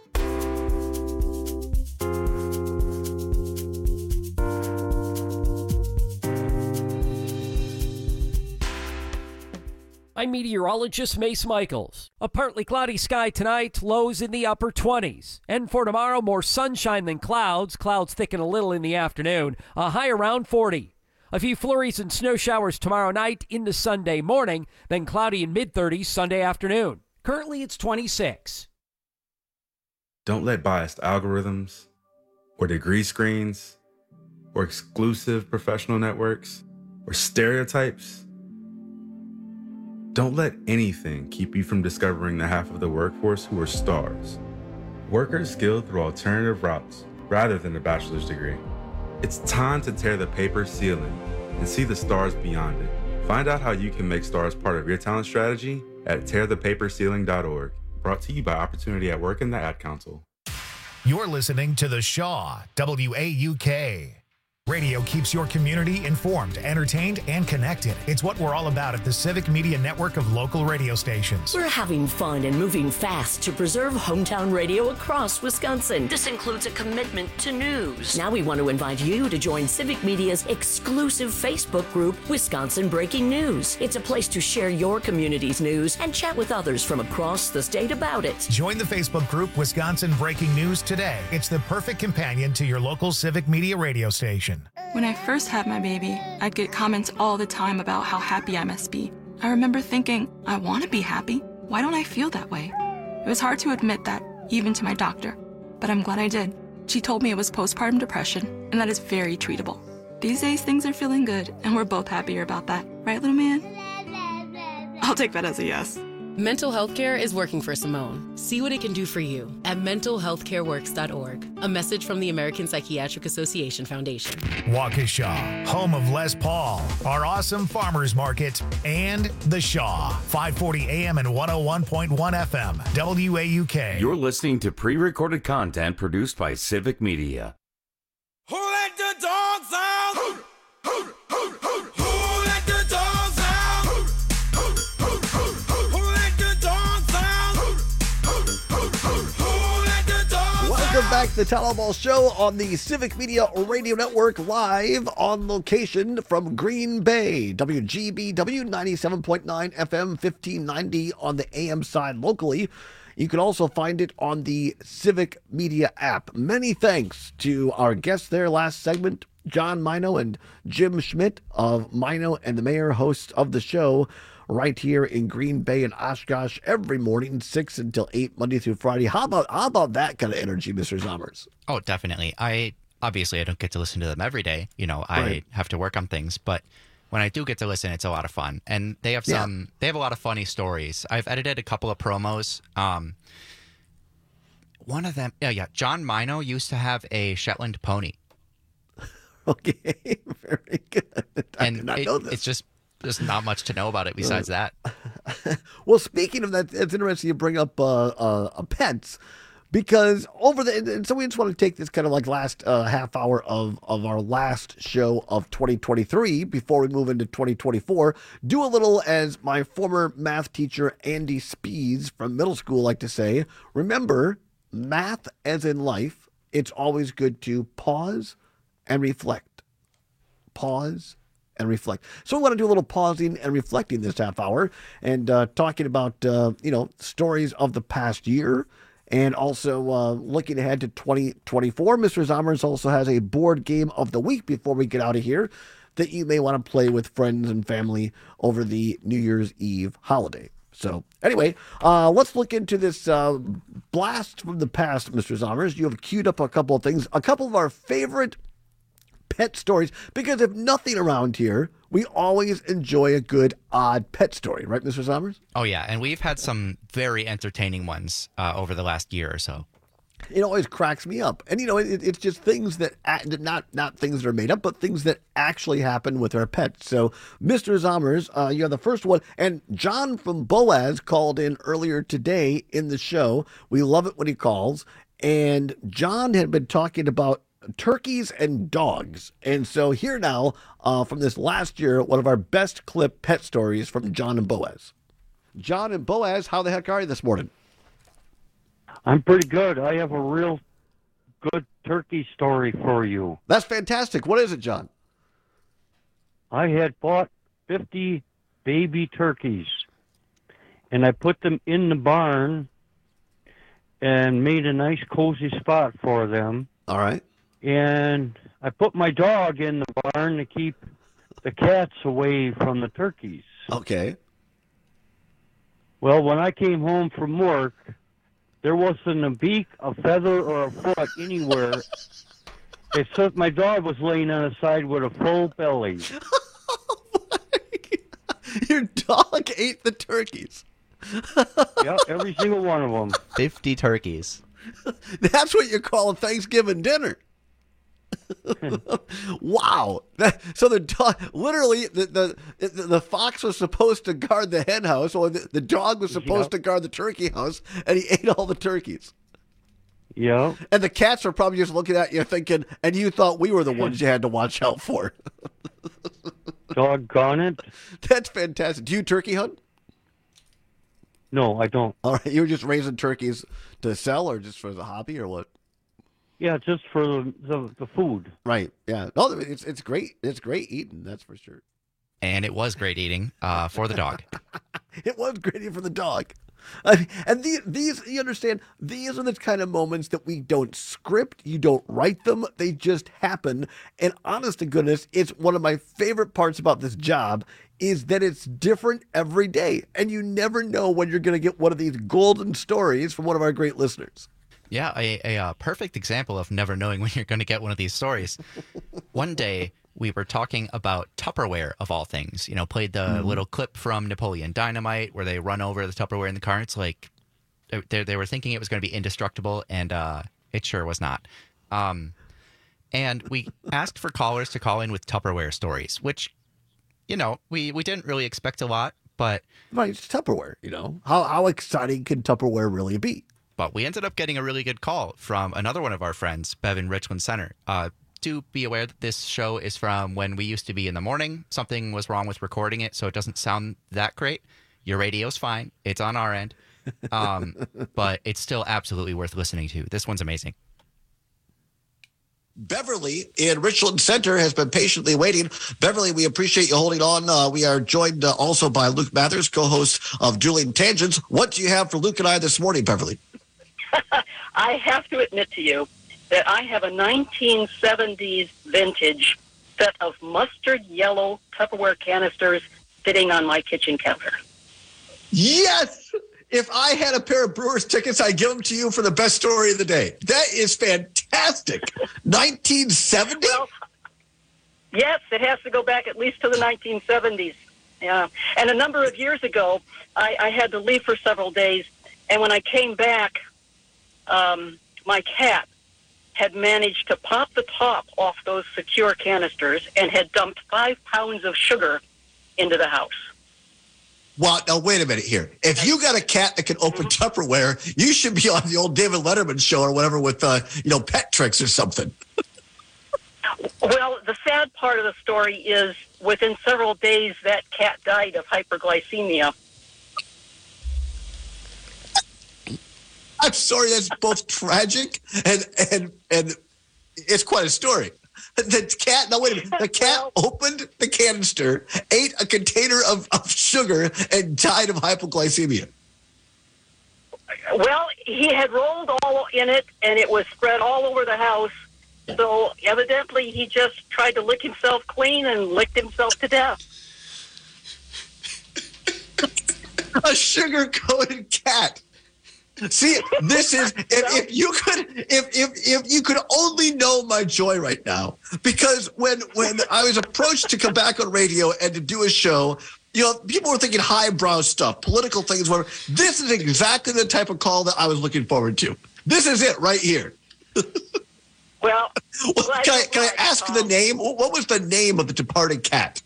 Speaker 18: I'm meteorologist Mace Michaels. A partly cloudy sky tonight, lows in the upper 20s. And for tomorrow, more sunshine than clouds. Clouds thicken a little in the afternoon, a high around 40. A few flurries and snow showers tomorrow night into Sunday morning, then cloudy in mid-30s Sunday afternoon. Currently, it's 26.
Speaker 27: Don't let biased algorithms or degree screens or exclusive professional networks or stereotypes. Don't let anything keep you from discovering the half of the workforce who are stars. Workers skilled through alternative routes rather than a bachelor's degree. It's time to tear the paper ceiling and see the stars beyond it. Find out how you can make stars part of your talent strategy at tearthepaperceiling.org. Brought to you by Opportunity at Work and the Ad Council.
Speaker 1: You're listening to the Shaw WAUK. Radio keeps your community informed, entertained, and connected. It's what we're all about at the Civic Media Network of local radio stations.
Speaker 20: We're having fun and moving fast to preserve hometown radio across Wisconsin. This includes a commitment to news. Now we want to invite you to join Civic Media's exclusive Facebook group, Wisconsin Breaking News. It's a place to share your community's news and chat with others from across the state about it.
Speaker 1: Join the Facebook group Wisconsin Breaking News today. It's the perfect companion to your local Civic Media radio station.
Speaker 28: When I first had my baby, I'd get comments all the time about how happy I must be. I remember thinking, I want to be happy. Why don't I feel that way? It was hard to admit that, even to my doctor, but I'm glad I did. She told me it was postpartum depression, and that is very treatable. These days, things are feeling good, and we're both happier about that. Right, little man? I'll take that as a yes.
Speaker 2: Mental health care is working for Simone. See what it can do for you at mentalhealthcareworks.org. A message from the American Psychiatric Association Foundation.
Speaker 1: Waukesha, home of Les Paul, our awesome farmers market, and The Shaw, 540 AM and 101.1 FM, WAUK.
Speaker 19: You're listening to pre-recorded content produced by Civic Media.
Speaker 24: Who let the dogs out? Who let the dogs out? Who let the dogs out? Who let the dogs
Speaker 21: Welcome back to the Town Hall Ball Show on the Civic Media Radio Network, live on location from Green Bay. WGBW 97.9 FM, 1590 on the AM side locally. You can also find it on the Civic Media app. Many thanks to our guests there last segment, John Mino and Jim Schmidt of Mino and the Mayor, hosts of the show right here in Green Bay and Oshkosh every morning, 6 until 8, Monday through Friday. How about that kind of energy, Mr. Zommers?
Speaker 7: Oh, definitely. I don't get to listen to them every day. I have to work on things, but when I do get to listen, it's a lot of fun. And they have they have a lot of funny stories. I've edited a couple of promos. One of them, John Mino used to have a Shetland pony.
Speaker 21: Okay, very good. I did not know this.
Speaker 7: It's just there's not much to know about it besides that.
Speaker 21: Well, speaking of that, it's interesting you bring up pets. Because and so we just want to take this kind of like last half hour of our last show of 2023 before we move into 2024. Do a little, as my former math teacher Andy Spees from middle school liked to say, remember, math as in life, it's always good to pause and reflect. Pause and reflect. So we want to do a little pausing and reflecting this half hour and talking about, stories of the past year. And also looking ahead to 2024, Mr. Zommers also has a board game of the week before we get out of here that you may want to play with friends and family over the New Year's Eve holiday. So anyway, let's look into this blast from the past, Mr. Zommers. You have queued up a couple of things, a couple of our favorite pet stories, because if nothing around here, we always enjoy a good odd pet story, right, Mr. Zommers?
Speaker 7: Oh, yeah, and we've had some very entertaining ones over the last year or so.
Speaker 21: It always cracks me up. And, it's just things that, not things that are made up, but things that actually happen with our pets. So, Mr. Zommers, you have the first one. And John from Boaz called in earlier today in the show. We love it when he calls. And John had been talking about turkeys and dogs. And so here now, from this last year, one of our best clip pet stories from John and Boaz. John and Boaz, how the heck are you this morning?
Speaker 11: I'm pretty good. I have a real good turkey story for you.
Speaker 21: That's fantastic. What is it, John?
Speaker 11: I had bought 50 baby turkeys, and I put them in the barn and made a nice cozy spot for them.
Speaker 21: All right.
Speaker 11: And I put my dog in the barn to keep the cats away from the turkeys.
Speaker 21: Okay.
Speaker 11: Well, when I came home from work, there wasn't a beak, a feather, or a foot anywhere, except my dog was laying on his side with a full belly.
Speaker 21: Your dog ate the turkeys.
Speaker 11: Yep, every single one of them.
Speaker 7: 50 turkeys.
Speaker 21: That's what you call a Thanksgiving dinner. Wow. So the dog, literally, the fox was supposed to guard the hen house, or the dog was supposed to guard the turkey house, and he ate all the turkeys.
Speaker 11: Yeah.
Speaker 21: And the cats are probably just looking at you thinking, and you thought we were the ones you had to watch out for.
Speaker 11: Doggone it.
Speaker 21: That's fantastic. Do you turkey hunt?
Speaker 11: No, I don't.
Speaker 21: All right. You were just raising turkeys to sell, or just for the hobby, or what?
Speaker 11: Yeah, just for the food.
Speaker 21: Right. Yeah. No, it's great. It's great eating. That's for sure.
Speaker 7: And it was great eating for the dog.
Speaker 21: It was great eating for the dog. And these, you understand, these are the kind of moments that we don't script. You don't write them. They just happen. And honest to goodness, it's one of my favorite parts about this job is that it's different every day. And you never know when you're going to get one of these golden stories from one of our great listeners.
Speaker 7: Yeah, a perfect example of never knowing when you're going to get one of these stories. One day, we were talking about Tupperware of all things. Played the little clip from Napoleon Dynamite where they run over the Tupperware in the car. It's like they were thinking it was going to be indestructible, and it sure was not. And we asked for callers to call in with Tupperware stories, which, we didn't really expect a lot, but...
Speaker 21: Right, it's Tupperware, How exciting can Tupperware really be?
Speaker 7: But we ended up getting a really good call from another one of our friends, Bev in Richland Center. Do be aware that this show is from when we used to be in the morning. Something was wrong with recording it, so it doesn't sound that great. Your radio's fine. It's on our end. But it's still absolutely worth listening to. This one's amazing.
Speaker 4: Beverly in Richland Center has been patiently waiting. Beverly, we appreciate you holding on. We are joined also by Luke Mathers, co-host of Dueling Tangents. What do you have for Luke and I this morning, Beverly?
Speaker 5: I have to admit to you that I have a 1970s vintage set of mustard yellow Tupperware canisters sitting on my kitchen counter.
Speaker 4: Yes! If I had a pair of Brewers tickets, I'd give them to you for the best story of the day. That is fantastic. 1970?
Speaker 5: Well, yes, it has to go back at least to the 1970s. Yeah. And a number of years ago, I had to leave for several days. And when I came back, my cat had managed to pop the top off those secure canisters and had dumped 5 pounds of sugar into the house.
Speaker 4: Well, now, wait a minute here. If you got a cat that can open Tupperware, you should be on the old David Letterman show or whatever with, Pet Tricks or something.
Speaker 5: Well, the sad part of the story is within several days, that cat died of hyperglycemia.
Speaker 4: I'm sorry, that's both tragic and it's quite a story. The cat, now wait a minute, the cat opened the canister, ate a container of sugar, and died of hypoglycemia.
Speaker 5: Well, he had rolled all in it, and it was spread all over the house. So evidently he just tried to lick himself clean and licked himself to death.
Speaker 4: A sugar-coated cat. See, this is if you could only know my joy right now, because when I was approached to come back on radio and to do a show, people were thinking highbrow stuff, political things, whatever. This is exactly the type of call that I was looking forward to. This is it right here.
Speaker 5: Well,
Speaker 4: can I ask the name? What was the name of the departed cat?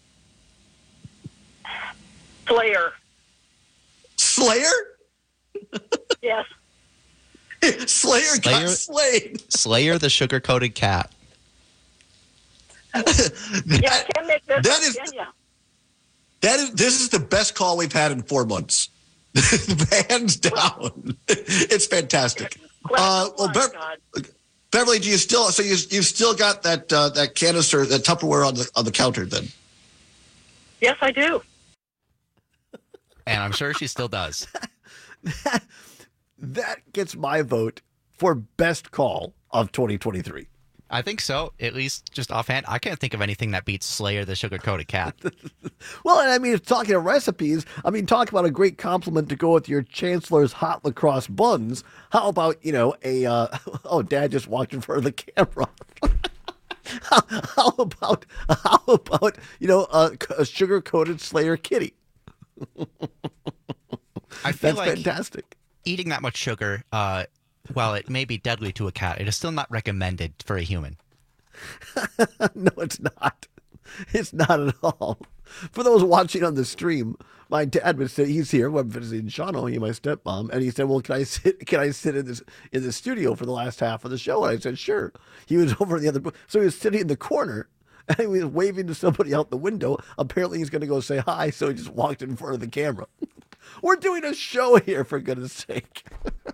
Speaker 5: Slayer.
Speaker 4: Slayer?
Speaker 5: Yes.
Speaker 4: Slayer got slayed.
Speaker 7: Slayer the sugar-coated cat.
Speaker 5: Can't make this up, can you?
Speaker 4: This is the best call we've had in 4 months. Hands down. It's fantastic. Beverly, do you still? So you've still got that canister, that Tupperware on the counter then?
Speaker 5: Yes, I do.
Speaker 7: And I'm sure she still does.
Speaker 21: That gets my vote for best call of 2023.
Speaker 7: I think so. At least just offhand, I can't think of anything that beats Slayer the sugar-coated cat.
Speaker 21: Well, and I mean, talking of recipes, talk about a great compliment to go with your Chancellor's hot lacrosse buns. How about, Dad just walked in front of the camera. How about a sugar-coated Slayer kitty?
Speaker 7: I feel
Speaker 21: That's fantastic.
Speaker 7: Eating that much sugar, while it may be deadly to a cat, it is still not recommended for a human.
Speaker 21: No, it's not. It's not at all. For those watching on the stream, my dad would say he's here. I'm visiting Shawno, my stepmom, and he said, "Well, can I sit in the studio for the last half of the show?" And I said, "Sure." He was over in the other, so he was sitting in the corner. And he was waving to somebody out the window. Apparently, he's going to go say hi, so he just walked in front of the camera. We're doing a show here, for goodness sake.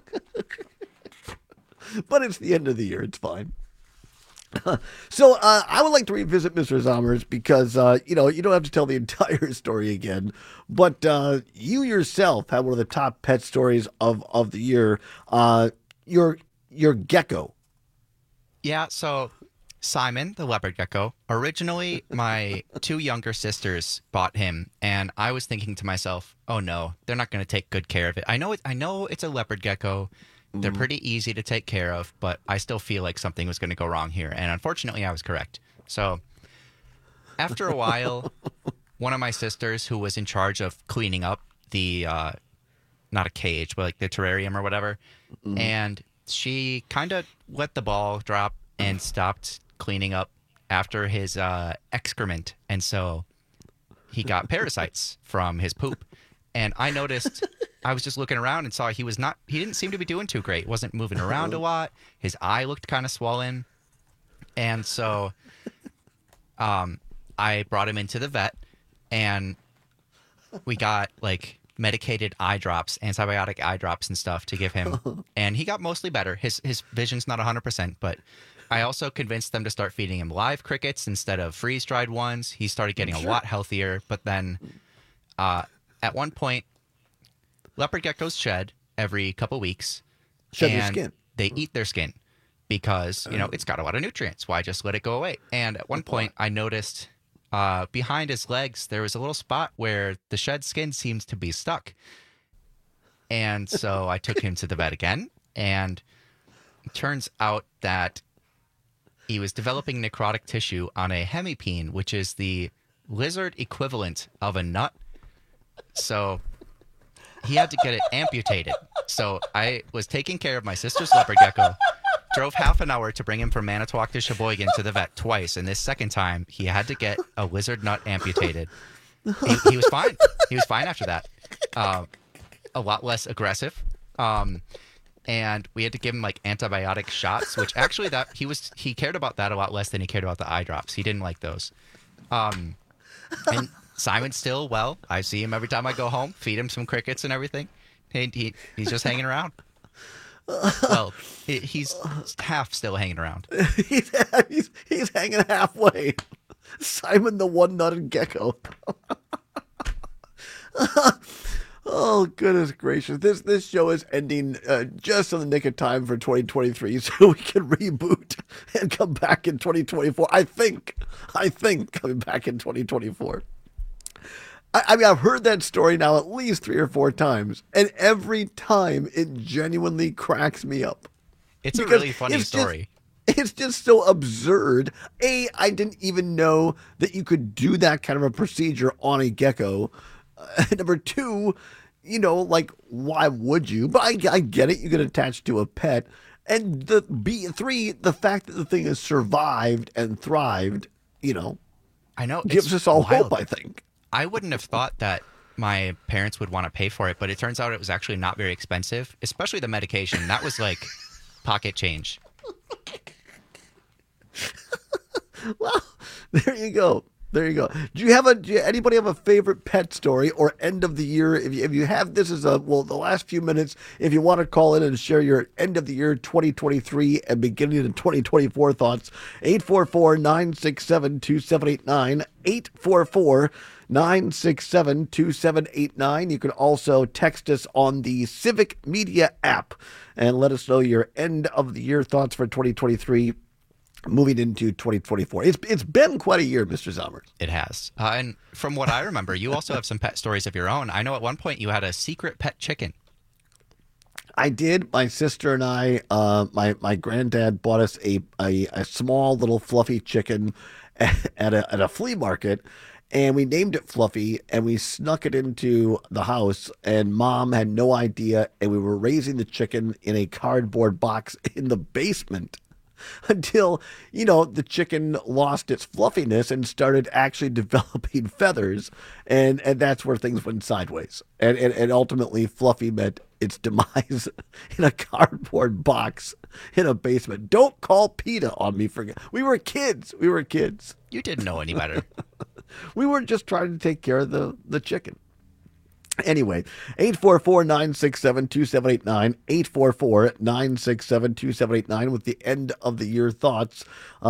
Speaker 21: But it's the end of the year. It's fine. So I would like to revisit Mr. Zommers because, you don't have to tell the entire story again. But you yourself had one of the top pet stories of the year. Your gecko.
Speaker 7: Yeah, so Simon, the leopard gecko, originally my 2 younger sisters bought him, and I was thinking to myself, oh no, they're not going to take good care of it. I know it's a leopard gecko. They're pretty easy to take care of, but I still feel like something was going to go wrong here, and unfortunately I was correct. So after a while, one of my sisters who was in charge of cleaning up the, not a cage, but like the terrarium or whatever, and she kind of let the ball drop and stopped cleaning up after his excrement. And so he got parasites from his poop. And I noticed, I was just looking around and saw he didn't seem to be doing too great. Wasn't moving around a lot. His eye looked kind of swollen. And so I brought him into the vet, and we got like medicated eye drops, antibiotic eye drops and stuff to give him. And he got mostly better. His vision's not 100%, but I also convinced them to start feeding him live crickets instead of freeze-dried ones. He started getting a lot healthier. But then at one point, leopard geckos shed every couple weeks.
Speaker 21: Shed their skin.
Speaker 7: They eat their skin because, it's got a lot of nutrients. Why just let it go away? And at one point, I noticed behind his legs, there was a little spot where the shed skin seems to be stuck. And so I took him to the vet again, and it turns out that he was developing necrotic tissue on a hemipene, which is the lizard equivalent of a nut. So he had to get it amputated. So I was taking care of my sister's leopard gecko, drove half an hour to bring him from Manitowoc to Sheboygan to the vet twice. And this second time, he had to get a lizard nut amputated. He was fine. He was fine after that. A lot less aggressive. And we had to give him like antibiotic shots, which actually he cared about that a lot less than he cared about the eye drops. He didn't like those. And Simon's still well. I see him every time I go home, feed him some crickets and everything. He's just hanging around. Well, he's half still hanging around.
Speaker 21: he's hanging halfway. Simon the one-nutted gecko. Oh, goodness gracious. This show is ending just in the nick of time for 2023, so we can reboot and come back in 2024. I think coming back in 2024. I mean, I've heard that story now at least 3 or 4 times, and every time it genuinely cracks me up.
Speaker 7: It's a really funny story.
Speaker 21: It's just so absurd. I didn't even know that you could do that kind of a procedure on a gecko. Number 2, like, why would you? But I get it. You get attached to a pet. And the 3, the fact that the thing has survived and thrived,
Speaker 7: I know,
Speaker 21: gives us all hope, I think.
Speaker 7: I wouldn't have thought that my parents would want to pay for it, but it turns out it was actually not very expensive, especially the medication. That was like pocket change.
Speaker 21: Well, there you go. Do anybody have a favorite pet story or end of the year? If you have, this is the last few minutes. If you want to call in and share your end of the year 2023 and beginning of 2024 thoughts, 844-967-2789, 844-967-2789. You can also text us on the Civic Media app and let us know your end of the year thoughts for 2023. Moving into 2024. It's been quite a year, Mr. Zommers.
Speaker 7: It has. And from what I remember, you also have some pet stories of your own. I know at one point you had a secret pet chicken.
Speaker 21: I did. My sister and I, my granddad bought us a small little fluffy chicken at a flea market, and we named it Fluffy, and we snuck it into the house, and Mom had no idea, and we were raising the chicken in a cardboard box in the basement. Until, the chicken lost its fluffiness and started actually developing feathers. And that's where things went sideways. And ultimately, Fluffy met its demise in a cardboard box in a basement. Don't call PETA on me for... We were kids.
Speaker 7: You didn't know any better.
Speaker 21: We were just trying to take care of the chicken. Anyway, 844-967-2789, 844-967-2789 with the end of the year thoughts.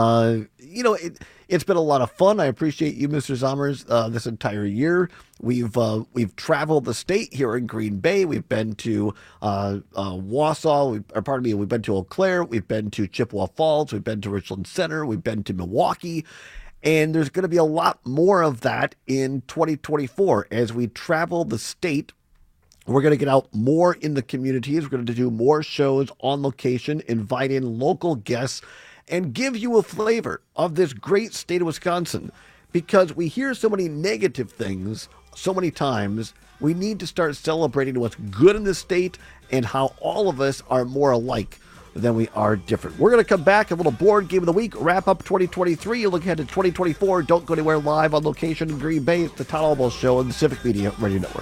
Speaker 21: It's been a lot of fun. I appreciate you, Mr. Zommers, this entire year. We've traveled the state here in Green Bay. We've been to Wausau. We've been to Eau Claire. We've been to Chippewa Falls. We've been to Richland Center. We've been to Milwaukee. And there's going to be a lot more of that in 2024. As we travel the state, we're going to get out more in the communities. We're going to do more shows on location, invite in local guests, and give you a flavor of this great state of Wisconsin. because we hear so many negative things so many times. We need to start celebrating what's good in this state and how all of us are more alike than we are different. We're going to come back, a little board game of the week, wrap up 2023, look ahead to 2024. Don't go anywhere, live on location in Green Bay. It's the Todd Albaugh Show on the Civic Media Radio Network.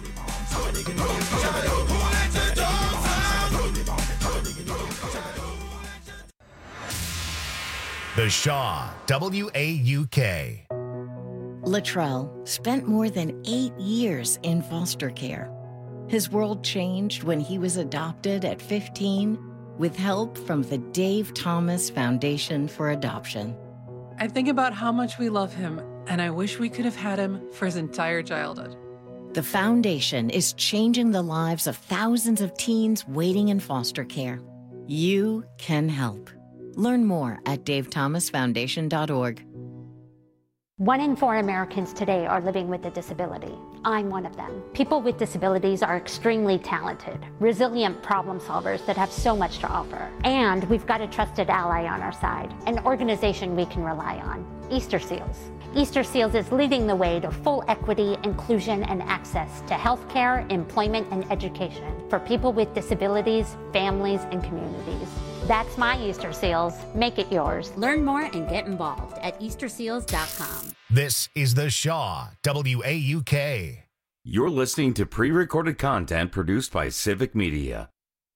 Speaker 1: The Shaw, WAUK.
Speaker 6: Latrell spent more than 8 years in foster care. His world changed when he was adopted at 15 with help from the Dave Thomas Foundation for Adoption.
Speaker 12: I think about how much we love him, and I wish we could have had him for his entire childhood.
Speaker 6: The foundation is changing the lives of thousands of teens waiting in foster care. You can help. Learn more at davethomasfoundation.org.
Speaker 14: 1 in 4 Americans today are living with a disability. I'm one of them. People with disabilities are extremely talented, resilient problem solvers that have so much to offer. And we've got a trusted ally on our side, an organization we can rely on, Easter Seals. Easter Seals is leading the way to full equity, inclusion, and access to healthcare, employment, and education for people with disabilities, families, and communities. That's my Easter Seals. Make it yours.
Speaker 15: Learn more and get involved at easterseals.com.
Speaker 1: This is The Shaw, WAUK.
Speaker 19: You're listening to pre-recorded content produced by Civic Media.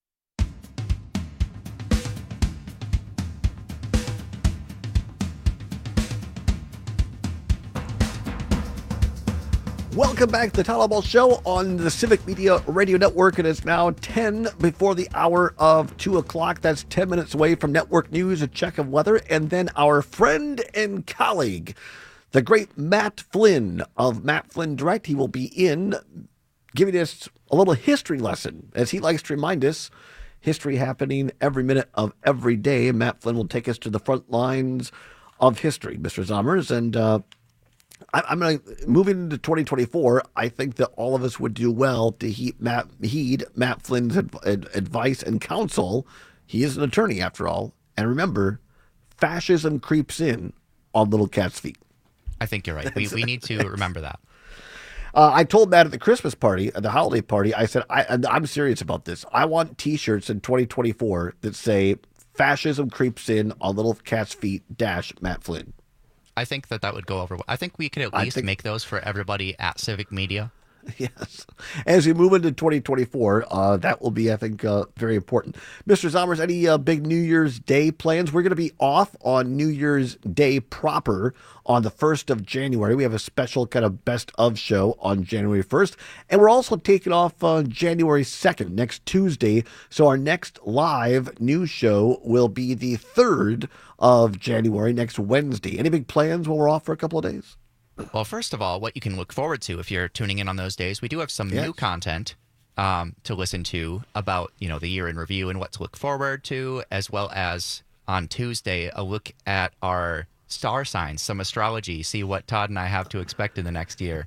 Speaker 21: Welcome back to the Todd Albaugh Show on the Civic Media Radio Network. It is now 10 before the hour of 2 o'clock. That's 10 minutes away from network news, a check of weather, and then our friend and colleague, the great Matt Flynn of Matt Flynn Direct. He will be in giving us a little history lesson, as he likes to remind us, history happening every minute of every day. Matt Flynn will take us to the front lines of history, Mr. Zommers, and I'm going to, moving into 2024, I think that all of us would do well to heed Matt Flynn's advice and counsel. He is an attorney, after all. And remember, fascism creeps in on little cat's feet.
Speaker 7: I think you're right. We need to remember that.
Speaker 21: I told Matt at the Christmas party, at the holiday party, I said, I'm serious about this. I want T-shirts in 2024 that say, fascism creeps in on little cat's feet - Matt Flynn.
Speaker 7: I think that would go over well. I think we could at least make those for everybody at Civic Media.
Speaker 21: Yes. As we move into 2024, that will be, I think, very important. Mr. Zommers, any big New Year's Day plans? We're going to be off on New Year's Day proper on the 1st of January. We have a special kind of best of show on January 1st. And we're also taking off January 2nd, next Tuesday. So our next live news show will be the 3rd of January, next Wednesday. Any big plans while we're off for a couple of days?
Speaker 7: Well, first of all, what you can look forward to if you're tuning in on those days, we do have some new content to listen to about, the year in review and what to look forward to, as well as on Tuesday, a look at our star signs, some astrology, see what Todd and I have to expect in the next year.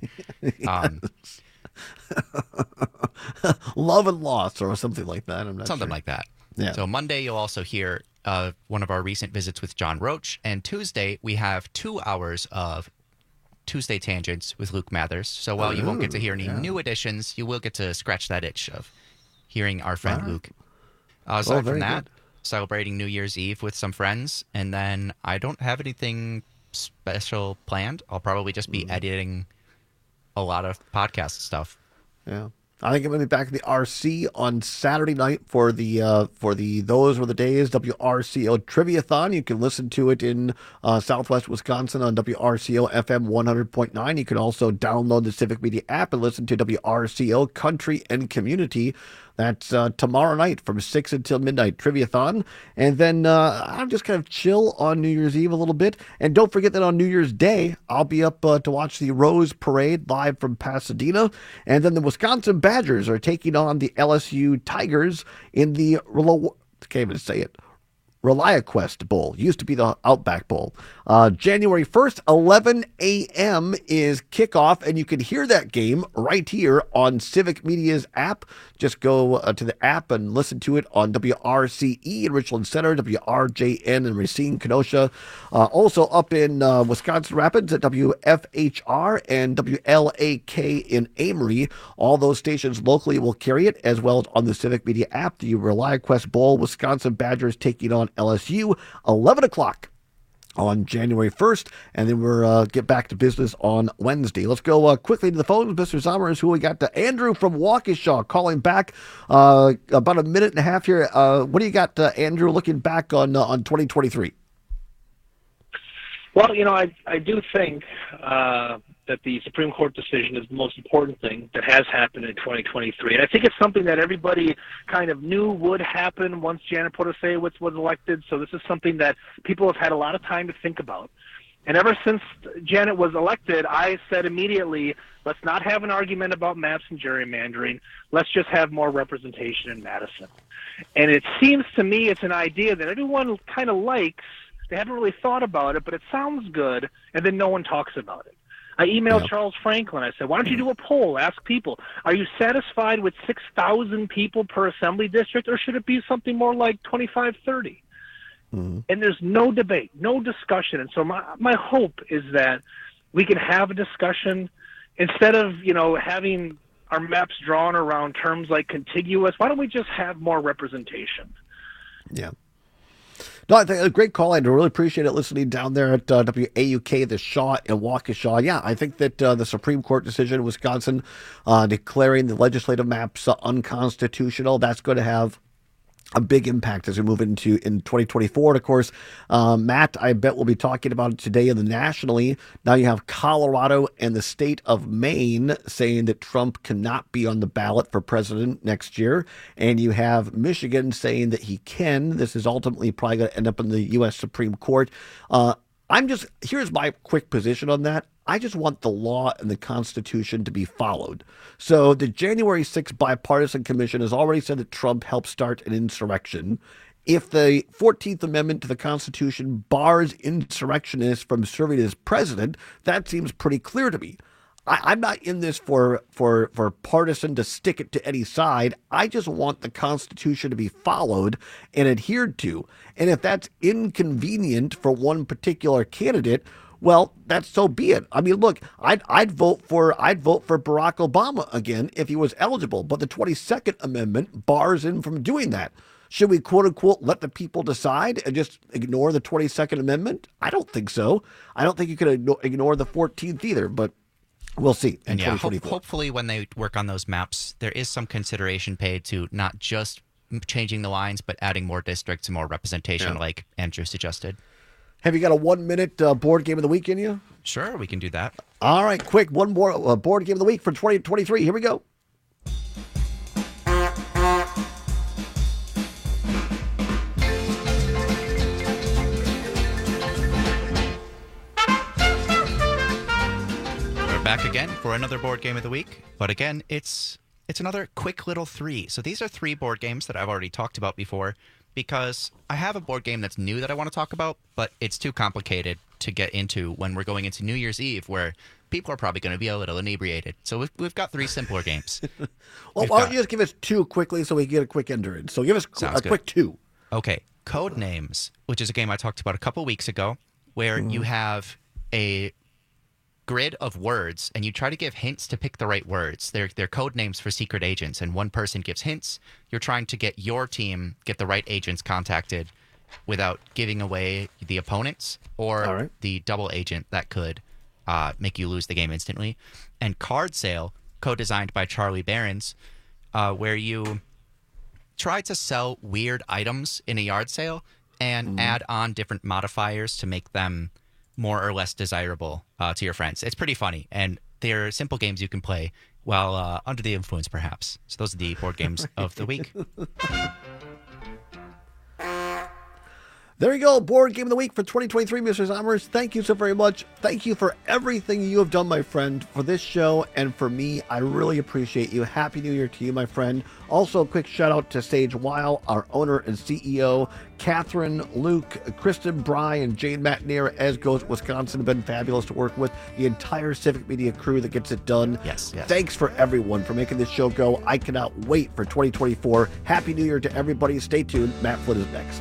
Speaker 21: Love and loss or something like that. I'm not
Speaker 7: something
Speaker 21: sure.
Speaker 7: like that.
Speaker 21: Yeah.
Speaker 7: So Monday, you'll also hear one of our recent visits with John Roach. And Tuesday, we have 2 hours of Tuesday Tangents with Luke Mathers. So while you won't get to hear any new additions, you will get to scratch that itch of hearing our friend Luke. Aside from that, celebrating New Year's Eve with some friends. And then I don't have anything special planned. I'll probably just be editing a lot of podcast stuff.
Speaker 21: Yeah. I think I'm going to be back in the RC on Saturday night for the Those Were the Days WRCO Triviathon. You can listen to it in Southwest Wisconsin on WRCO FM 100.9. You can also download the Civic Media app and listen to WRCO Country and Community. That's tomorrow night from 6 until midnight, Triviathon. And then I'm just kind of chill on New Year's Eve a little bit. And don't forget that on New Year's Day, I'll be up to watch the Rose Parade live from Pasadena. And then the Wisconsin Badgers are taking on the LSU Tigers in the, can't even say it, ReliaQuest Bowl. Used to be the Outback Bowl. January 1st, 11 a.m. is kickoff, and you can hear that game right here on Civic Media's app. Just go to the app and listen to it on WRCE in Richland Center, WRJN in Racine, Kenosha. Also up in Wisconsin Rapids at WFHR and WLAK in Amory. All those stations locally will carry it, as well as on the Civic Media app. The ReliaQuest Bowl, Wisconsin Badgers taking on LSU, 11 o'clock on January 1st, and then we'll get back to business on Wednesday. Let's go quickly to the phones. Mr. Zommers, who we got? Andrew from Waukesha calling back about a minute and a half here. What do you got, Andrew, looking back on 2023?
Speaker 3: Well, I do think that the Supreme Court decision is the most important thing that has happened in 2023. And I think it's something that everybody kind of knew would happen once Janet Protasiewicz was elected. So this is something that people have had a lot of time to think about. And ever since Janet was elected, I said immediately, let's not have an argument about maps and gerrymandering. Let's just have more representation in Madison. And it seems to me it's an idea that everyone kind of likes. They haven't really thought about it, but it sounds good, and then no one talks about it. I emailed Charles Franklin. I said, why don't you do a poll? Ask people, are you satisfied with 6,000 people per assembly district, or should it be something more like 25, 30? Mm-hmm. And there's no debate, no discussion. And so my hope is that we can have a discussion instead of, having our maps drawn around terms like contiguous. Why don't we just have more representation?
Speaker 21: Yeah. No, I think a great call. I really appreciate it listening down there at WAUK, the Shaw and Waukesha. Yeah, I think that the Supreme Court decision in Wisconsin declaring the legislative maps unconstitutional, that's going to have a big impact as we move in 2024. And of course, Matt, I bet we'll be talking about it today in the nationally. Now you have Colorado and the state of Maine saying that Trump cannot be on the ballot for president next year. And you have Michigan saying that he can. This is ultimately probably going to end up in the U.S. Supreme Court. Here's my quick position on that. I just want the law and the Constitution to be followed. So the January 6th Bipartisan Commission has already said that Trump helped start an insurrection. If the 14th Amendment to the Constitution bars insurrectionists from serving as president, that seems pretty clear to me. I'm not in this for partisan to stick it to any side. I just want the Constitution to be followed and adhered to. And if that's inconvenient for one particular candidate, well, that's so be it. I mean, look, I'd vote for Barack Obama again if he was eligible, but the 22nd Amendment bars him from doing that. Should we, quote unquote, let the people decide and just ignore the 22nd Amendment? I don't think so. I don't think you could ignore the 14th either, but we'll see in 2024.
Speaker 7: Hopefully when they work on those maps, there is some consideration paid to not just changing the lines, but adding more districts and more representation like Andrew suggested.
Speaker 21: Have you got a 1 minute board game of the week in you?
Speaker 7: Sure, we can do that.
Speaker 21: All right, quick. One more board game of the week for 2023. Here we go.
Speaker 7: We're back again for another board game of the week. But again, it's another quick little three. So these are three board games that I've already talked about before, because I have a board game that's new that I want to talk about, but it's too complicated to get into when we're going into New Year's Eve, where people are probably going to be a little inebriated. So we've got three simpler games.
Speaker 21: Well, why don't you just give us two quickly so we can get a quick ender in? So give us a quick two.
Speaker 7: Okay. Code Names, which is a game I talked about a couple weeks ago, where you have a grid of words, and you try to give hints to pick the right words. They're code names for secret agents, and one person gives hints. You're trying to get your team get the right agents contacted without giving away the opponents or the double agent that could make you lose the game instantly. And Card Sale, co-designed by Charlie Behrens, where you try to sell weird items in a yard sale and add on different modifiers to make them more or less desirable to your friends. It's pretty funny, and they're simple games you can play while under the influence, perhaps. So those are the board games of the week.
Speaker 21: There you go. Board Game of the Week for 2023, Mr. Zommers. Thank you so very much. Thank you for everything you have done, my friend, for this show and for me. I really appreciate you. Happy New Year to you, my friend. Also, a quick shout out to Sage Weil, our owner and CEO, Catherine, Luke, Kristen, Bry, and Jane McNair as Ghost Wisconsin have been fabulous to work with. The entire Civic Media crew that gets it done.
Speaker 7: Yes.
Speaker 21: Thanks for everyone for making this show go. I cannot wait for 2024. Happy New Year to everybody. Stay tuned. Matt Flynn is next.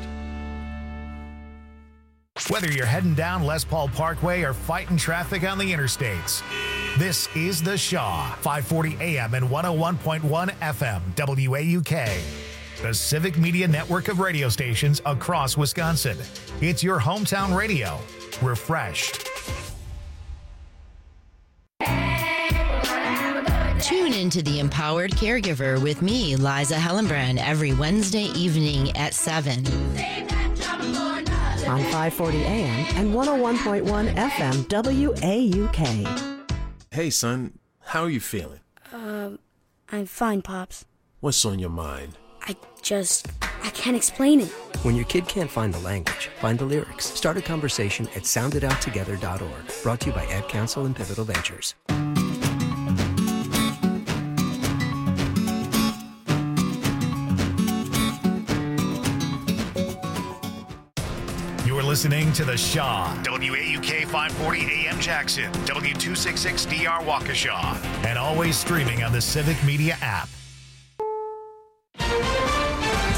Speaker 1: Whether you're heading down Les Paul Parkway or fighting traffic on the interstates, this is The Shaw, 540 AM and 101.1 FM, WAUK. The Civic Media network of radio stations across Wisconsin. It's your hometown radio. Refreshed.
Speaker 8: Tune into The Empowered Caregiver with me, Liza Hellenbrand, every Wednesday evening at 7.
Speaker 9: On 540 AM and 101.1 FM WAUK.
Speaker 10: Hey, son, how are you feeling?
Speaker 13: I'm fine, Pops.
Speaker 10: What's on your mind?
Speaker 13: I can't explain it.
Speaker 16: When your kid can't find the language, find the lyrics. Start a conversation at soundedouttogether.org. Brought to you by Ad Council and Pivotal Ventures.
Speaker 1: Listening to The Shaw, WAUK 540 AM Jackson, W266DR Waukesha, and always streaming on the Civic Media app.